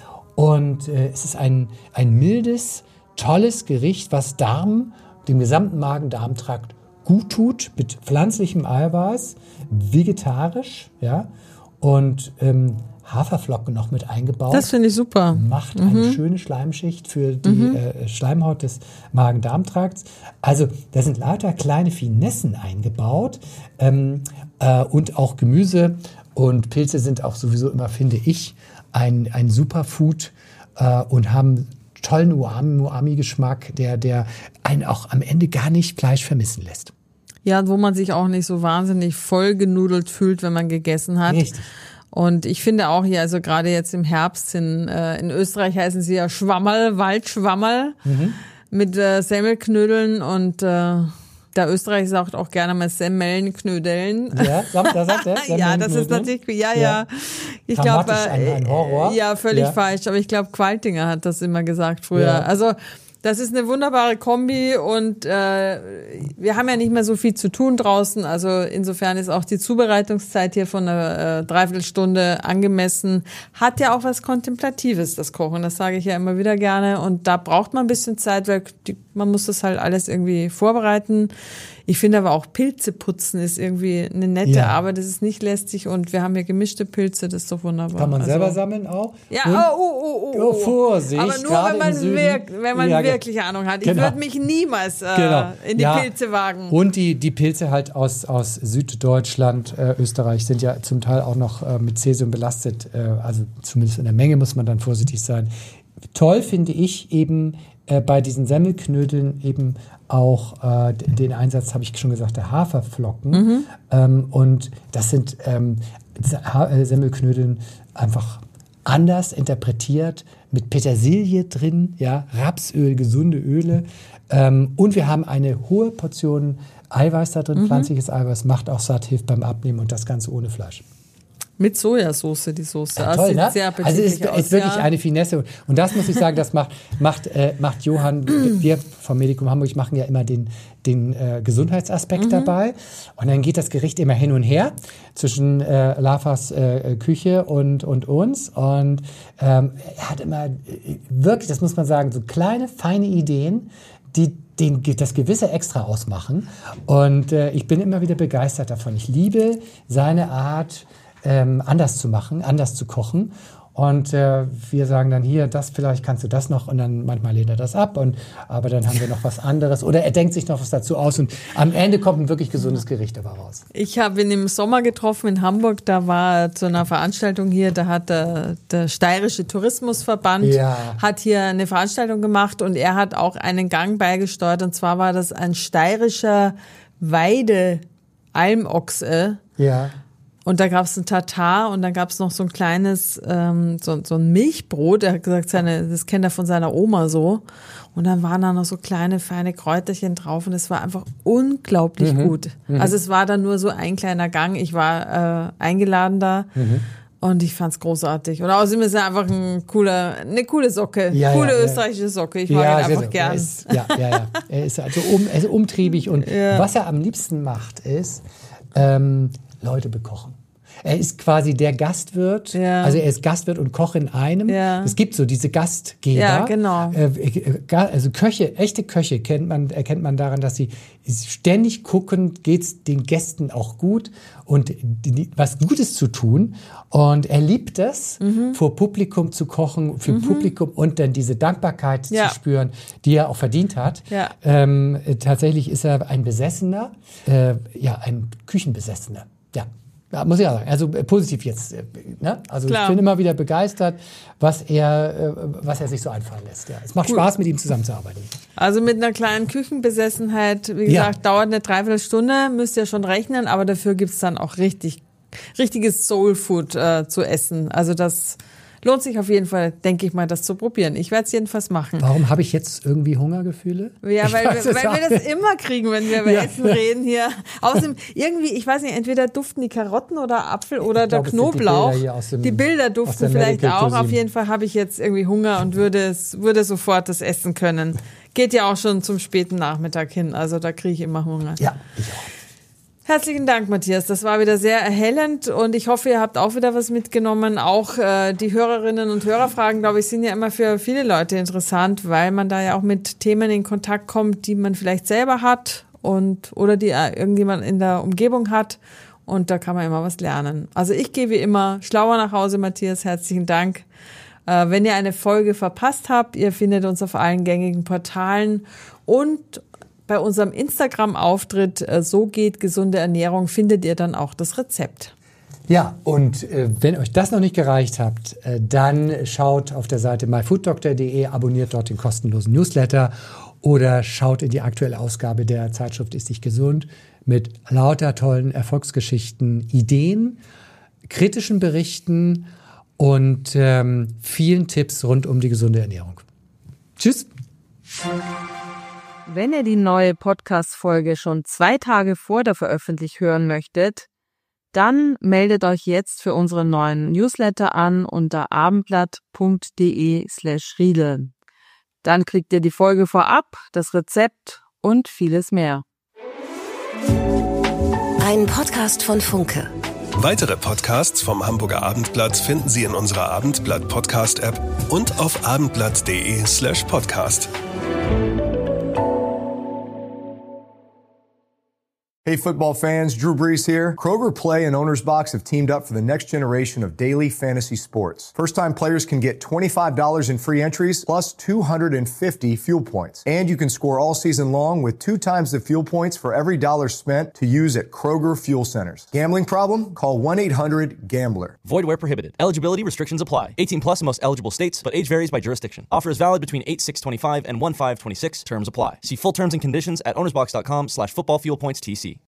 Speaker 3: Und äh, es ist ein, ein mildes, tolles Gericht, was Darm, dem gesamten Magen-Darm-Trakt gut tut, mit pflanzlichem Eiweiß, vegetarisch, ja, und ähm, Haferflocken noch mit eingebaut.
Speaker 5: Das finde ich super.
Speaker 3: Macht eine mhm. schöne Schleimschicht für die mhm. äh, Schleimhaut des Magen-Darm-Trakts. Also da sind lauter kleine Finessen eingebaut ähm, äh, und auch Gemüse und Pilze sind auch sowieso immer, finde ich, ein, ein Superfood äh, und haben tollen Umami-Geschmack, der, der einen auch am Ende gar nicht Fleisch vermissen lässt.
Speaker 5: Ja, wo man sich auch nicht so wahnsinnig voll genudelt fühlt, wenn man gegessen hat.
Speaker 3: Richtig.
Speaker 5: Und ich finde auch hier, also gerade jetzt im Herbst, in, äh, in Österreich heißen sie ja Schwammerl, Waldschwammerl, mhm. mit äh, Semmelknödeln und äh, der Österreich sagt auch gerne mal Semmelnknödeln.
Speaker 3: Ja, da sagt er.
Speaker 5: Ja, das ist natürlich, ja, ja. ja. Ich glaube,
Speaker 3: ein, ein Horror.
Speaker 5: Ja, völlig
Speaker 3: ja.
Speaker 5: falsch. Aber ich glaube, Qualtinger hat das immer gesagt früher.
Speaker 3: Ja.
Speaker 5: Also das ist eine wunderbare Kombi und äh, wir haben ja nicht mehr so viel zu tun draußen. Also insofern ist auch die Zubereitungszeit hier von einer äh, Dreiviertelstunde angemessen. Hat ja auch was Kontemplatives, das Kochen. Das sage ich ja immer wieder gerne. Und da braucht man ein bisschen Zeit, weil die, man muss das halt alles irgendwie vorbereiten. Ich finde aber auch Pilze putzen ist irgendwie eine nette ja. Arbeit. Das ist nicht lästig und wir haben hier gemischte Pilze, das ist doch wunderbar.
Speaker 3: Kann man
Speaker 5: also,
Speaker 3: selber sammeln auch?
Speaker 5: Ja,
Speaker 3: und?
Speaker 5: oh, oh, oh, oh.
Speaker 3: oh, Vorsicht.
Speaker 5: Aber nur, wenn man, wirk- wenn man
Speaker 3: ja,
Speaker 5: wirklich Ahnung hat. Ich
Speaker 3: genau.
Speaker 5: würde mich niemals äh,
Speaker 3: genau.
Speaker 5: in die
Speaker 3: ja.
Speaker 5: Pilze wagen.
Speaker 3: Und die, die Pilze halt aus, aus Süddeutschland, äh, Österreich, sind ja zum Teil auch noch äh, mit Cäsium belastet. Äh, also zumindest in der Menge muss man dann vorsichtig sein. Toll finde ich eben äh, bei diesen Semmelknödeln eben auch äh, den Einsatz, habe ich schon gesagt, der Haferflocken. Mhm. Ähm, und das sind ähm, ha- äh, Semmelknödeln einfach anders interpretiert, mit Petersilie drin, ja, Rapsöl, gesunde Öle. Ähm, und wir haben eine hohe Portion Eiweiß da drin, mhm. pflanzliches Eiweiß, macht auch satt, hilft beim Abnehmen und das Ganze ohne Fleisch.
Speaker 5: Mit Sojasauce, die Soße.
Speaker 3: Ja,
Speaker 5: das
Speaker 3: toll,
Speaker 5: sieht
Speaker 3: ne?
Speaker 5: sehr
Speaker 3: Also es ist,
Speaker 5: aus,
Speaker 3: ist wirklich
Speaker 5: ja.
Speaker 3: eine Finesse. Und das muss ich sagen, das macht, macht, äh, macht Johann, wir vom Medikum Hamburg machen ja immer den, den äh, Gesundheitsaspekt mhm. dabei. Und dann geht das Gericht immer hin und her zwischen äh, Lafas äh, Küche und, und uns. Und ähm, er hat immer äh, wirklich, das muss man sagen, so kleine, feine Ideen, die den, das gewisse Extra ausmachen. Und äh, ich bin immer wieder begeistert davon. Ich liebe seine Art, Ähm, anders zu machen, anders zu kochen. Und äh, wir sagen dann hier, das vielleicht kannst du das noch und dann manchmal lehnt er das ab und aber dann haben wir noch was anderes oder er denkt sich noch was dazu aus und am Ende kommt ein wirklich gesundes Gericht dabei raus.
Speaker 5: Ich habe ihn im Sommer getroffen in Hamburg, da war er zu einer Veranstaltung hier, da hat der, der Steirische Tourismusverband
Speaker 3: ja.
Speaker 5: hat hier eine Veranstaltung gemacht und er hat auch einen Gang beigesteuert und zwar war das ein steirischer Weide-Almochse.
Speaker 3: Ja.
Speaker 5: Und da gab es ein Tatar und dann gab es noch so ein kleines, ähm, so, so ein Milchbrot. Er hat gesagt, seine, das kennt er von seiner Oma so. Und dann waren da noch so kleine, feine Kräuterchen drauf und es war einfach unglaublich mhm. gut. Mhm. Also es war dann nur so ein kleiner Gang. Ich war äh, eingeladen da mhm. und ich fand's großartig. Und außerdem ist er einfach ein cooler, eine coole Socke,
Speaker 3: ja,
Speaker 5: coole
Speaker 3: ja,
Speaker 5: österreichische Socke. Ich mag
Speaker 3: ja,
Speaker 5: ihn einfach
Speaker 3: so.
Speaker 5: gern.
Speaker 3: Er ist, ja, ja, ja. Er ist also um, er ist umtriebig und ja. was er am liebsten macht ist, ähm, Leute bekochen. Er ist quasi der Gastwirt,
Speaker 5: ja.
Speaker 3: also er ist Gastwirt und Koch in einem.
Speaker 5: Ja.
Speaker 3: Es gibt so diese Gastgeber.
Speaker 5: Ja, genau.
Speaker 3: Äh, also Köche, echte Köche kennt man, erkennt man daran, dass sie ständig gucken, geht's den Gästen auch gut und die, was Gutes zu tun. Und er liebt es, mhm. vor Publikum zu kochen, für mhm. Publikum und dann diese Dankbarkeit
Speaker 5: ja.
Speaker 3: zu spüren, die er auch verdient hat.
Speaker 5: Ja.
Speaker 3: Ähm, tatsächlich ist er ein Besessener, äh, ja, ein Küchenbesessener. Ja. Ja, muss ich auch sagen. Also äh, positiv jetzt. Äh, ne? Also Klar. Ich bin immer wieder begeistert, was er, äh, was er sich so einfallen lässt. Ja. Es macht Gut. Spaß, mit ihm zusammenzuarbeiten.
Speaker 5: Also mit einer kleinen Küchenbesessenheit, wie gesagt, ja. dauert eine Dreiviertelstunde, müsst ihr schon rechnen, aber dafür gibt's dann auch richtig, richtiges Soulfood äh, zu essen. Also das lohnt sich auf jeden Fall, denke ich mal, das zu probieren. Ich werde es jedenfalls machen.
Speaker 3: Warum habe ich jetzt irgendwie Hungergefühle?
Speaker 5: Ja, weil, wir, weil wir das immer kriegen, wenn wir über ja. Essen reden hier. Außerdem irgendwie, ich weiß nicht, entweder duften die Karotten oder Apfel oder ich der glaub, Knoblauch. Die Bilder, dem, die Bilder duften vielleicht auch. Auf jeden Fall habe ich jetzt irgendwie Hunger und würde es, würde sofort das essen können. Geht ja auch schon zum späten Nachmittag hin. Also da kriege ich immer Hunger.
Speaker 3: Ja, ich auch.
Speaker 5: Herzlichen Dank, Matthias. Das war wieder sehr erhellend und ich hoffe, ihr habt auch wieder was mitgenommen. Auch äh, die Hörerinnen und Hörerfragen, glaube ich, sind ja immer für viele Leute interessant, weil man da ja auch mit Themen in Kontakt kommt, die man vielleicht selber hat und oder die irgendjemand in der Umgebung hat. Und da kann man immer was lernen. Also ich gehe wie immer schlauer nach Hause, Matthias. Herzlichen Dank. Äh, wenn ihr eine Folge verpasst habt, ihr findet uns auf allen gängigen Portalen und bei unserem Instagram-Auftritt äh, So geht gesunde Ernährung findet ihr dann auch das Rezept.
Speaker 3: Ja, und äh, wenn euch das noch nicht gereicht habt, äh, dann schaut auf der Seite my food doctor punkt de, abonniert dort den kostenlosen Newsletter oder schaut in die aktuelle Ausgabe der Zeitschrift Ist dich gesund mit lauter tollen Erfolgsgeschichten, Ideen, kritischen Berichten und ähm, vielen Tipps rund um die gesunde Ernährung. Tschüss!
Speaker 6: Wenn ihr die neue Podcast-Folge schon zwei Tage vor der Veröffentlichung hören möchtet, dann meldet euch jetzt für unseren neuen Newsletter an unter abendblatt punkt de slash riedel. Dann kriegt ihr die Folge vorab, das Rezept und vieles mehr.
Speaker 7: Ein Podcast von Funke.
Speaker 8: Weitere Podcasts vom Hamburger Abendblatt finden Sie in unserer Abendblatt-Podcast-App und auf abendblatt punkt de slash podcast.
Speaker 1: Hey football fans, Drew Brees here. Kroger Play and Owner's Box have teamed up for the next generation of daily fantasy sports. First-time players can get twenty-five dollars in free entries plus two hundred fifty fuel points. And you can score all season long with two times the fuel points for every dollar spent to use at Kroger Fuel Centers. Gambling problem? Call one eight hundred gambler.
Speaker 2: Void where prohibited. Eligibility restrictions apply. eighteen plus in most eligible states, but age varies by jurisdiction. Offer is valid between eight six twenty-five and one five twenty-six. Terms apply. See full terms and conditions at ownersbox.com slash football fuel points TC.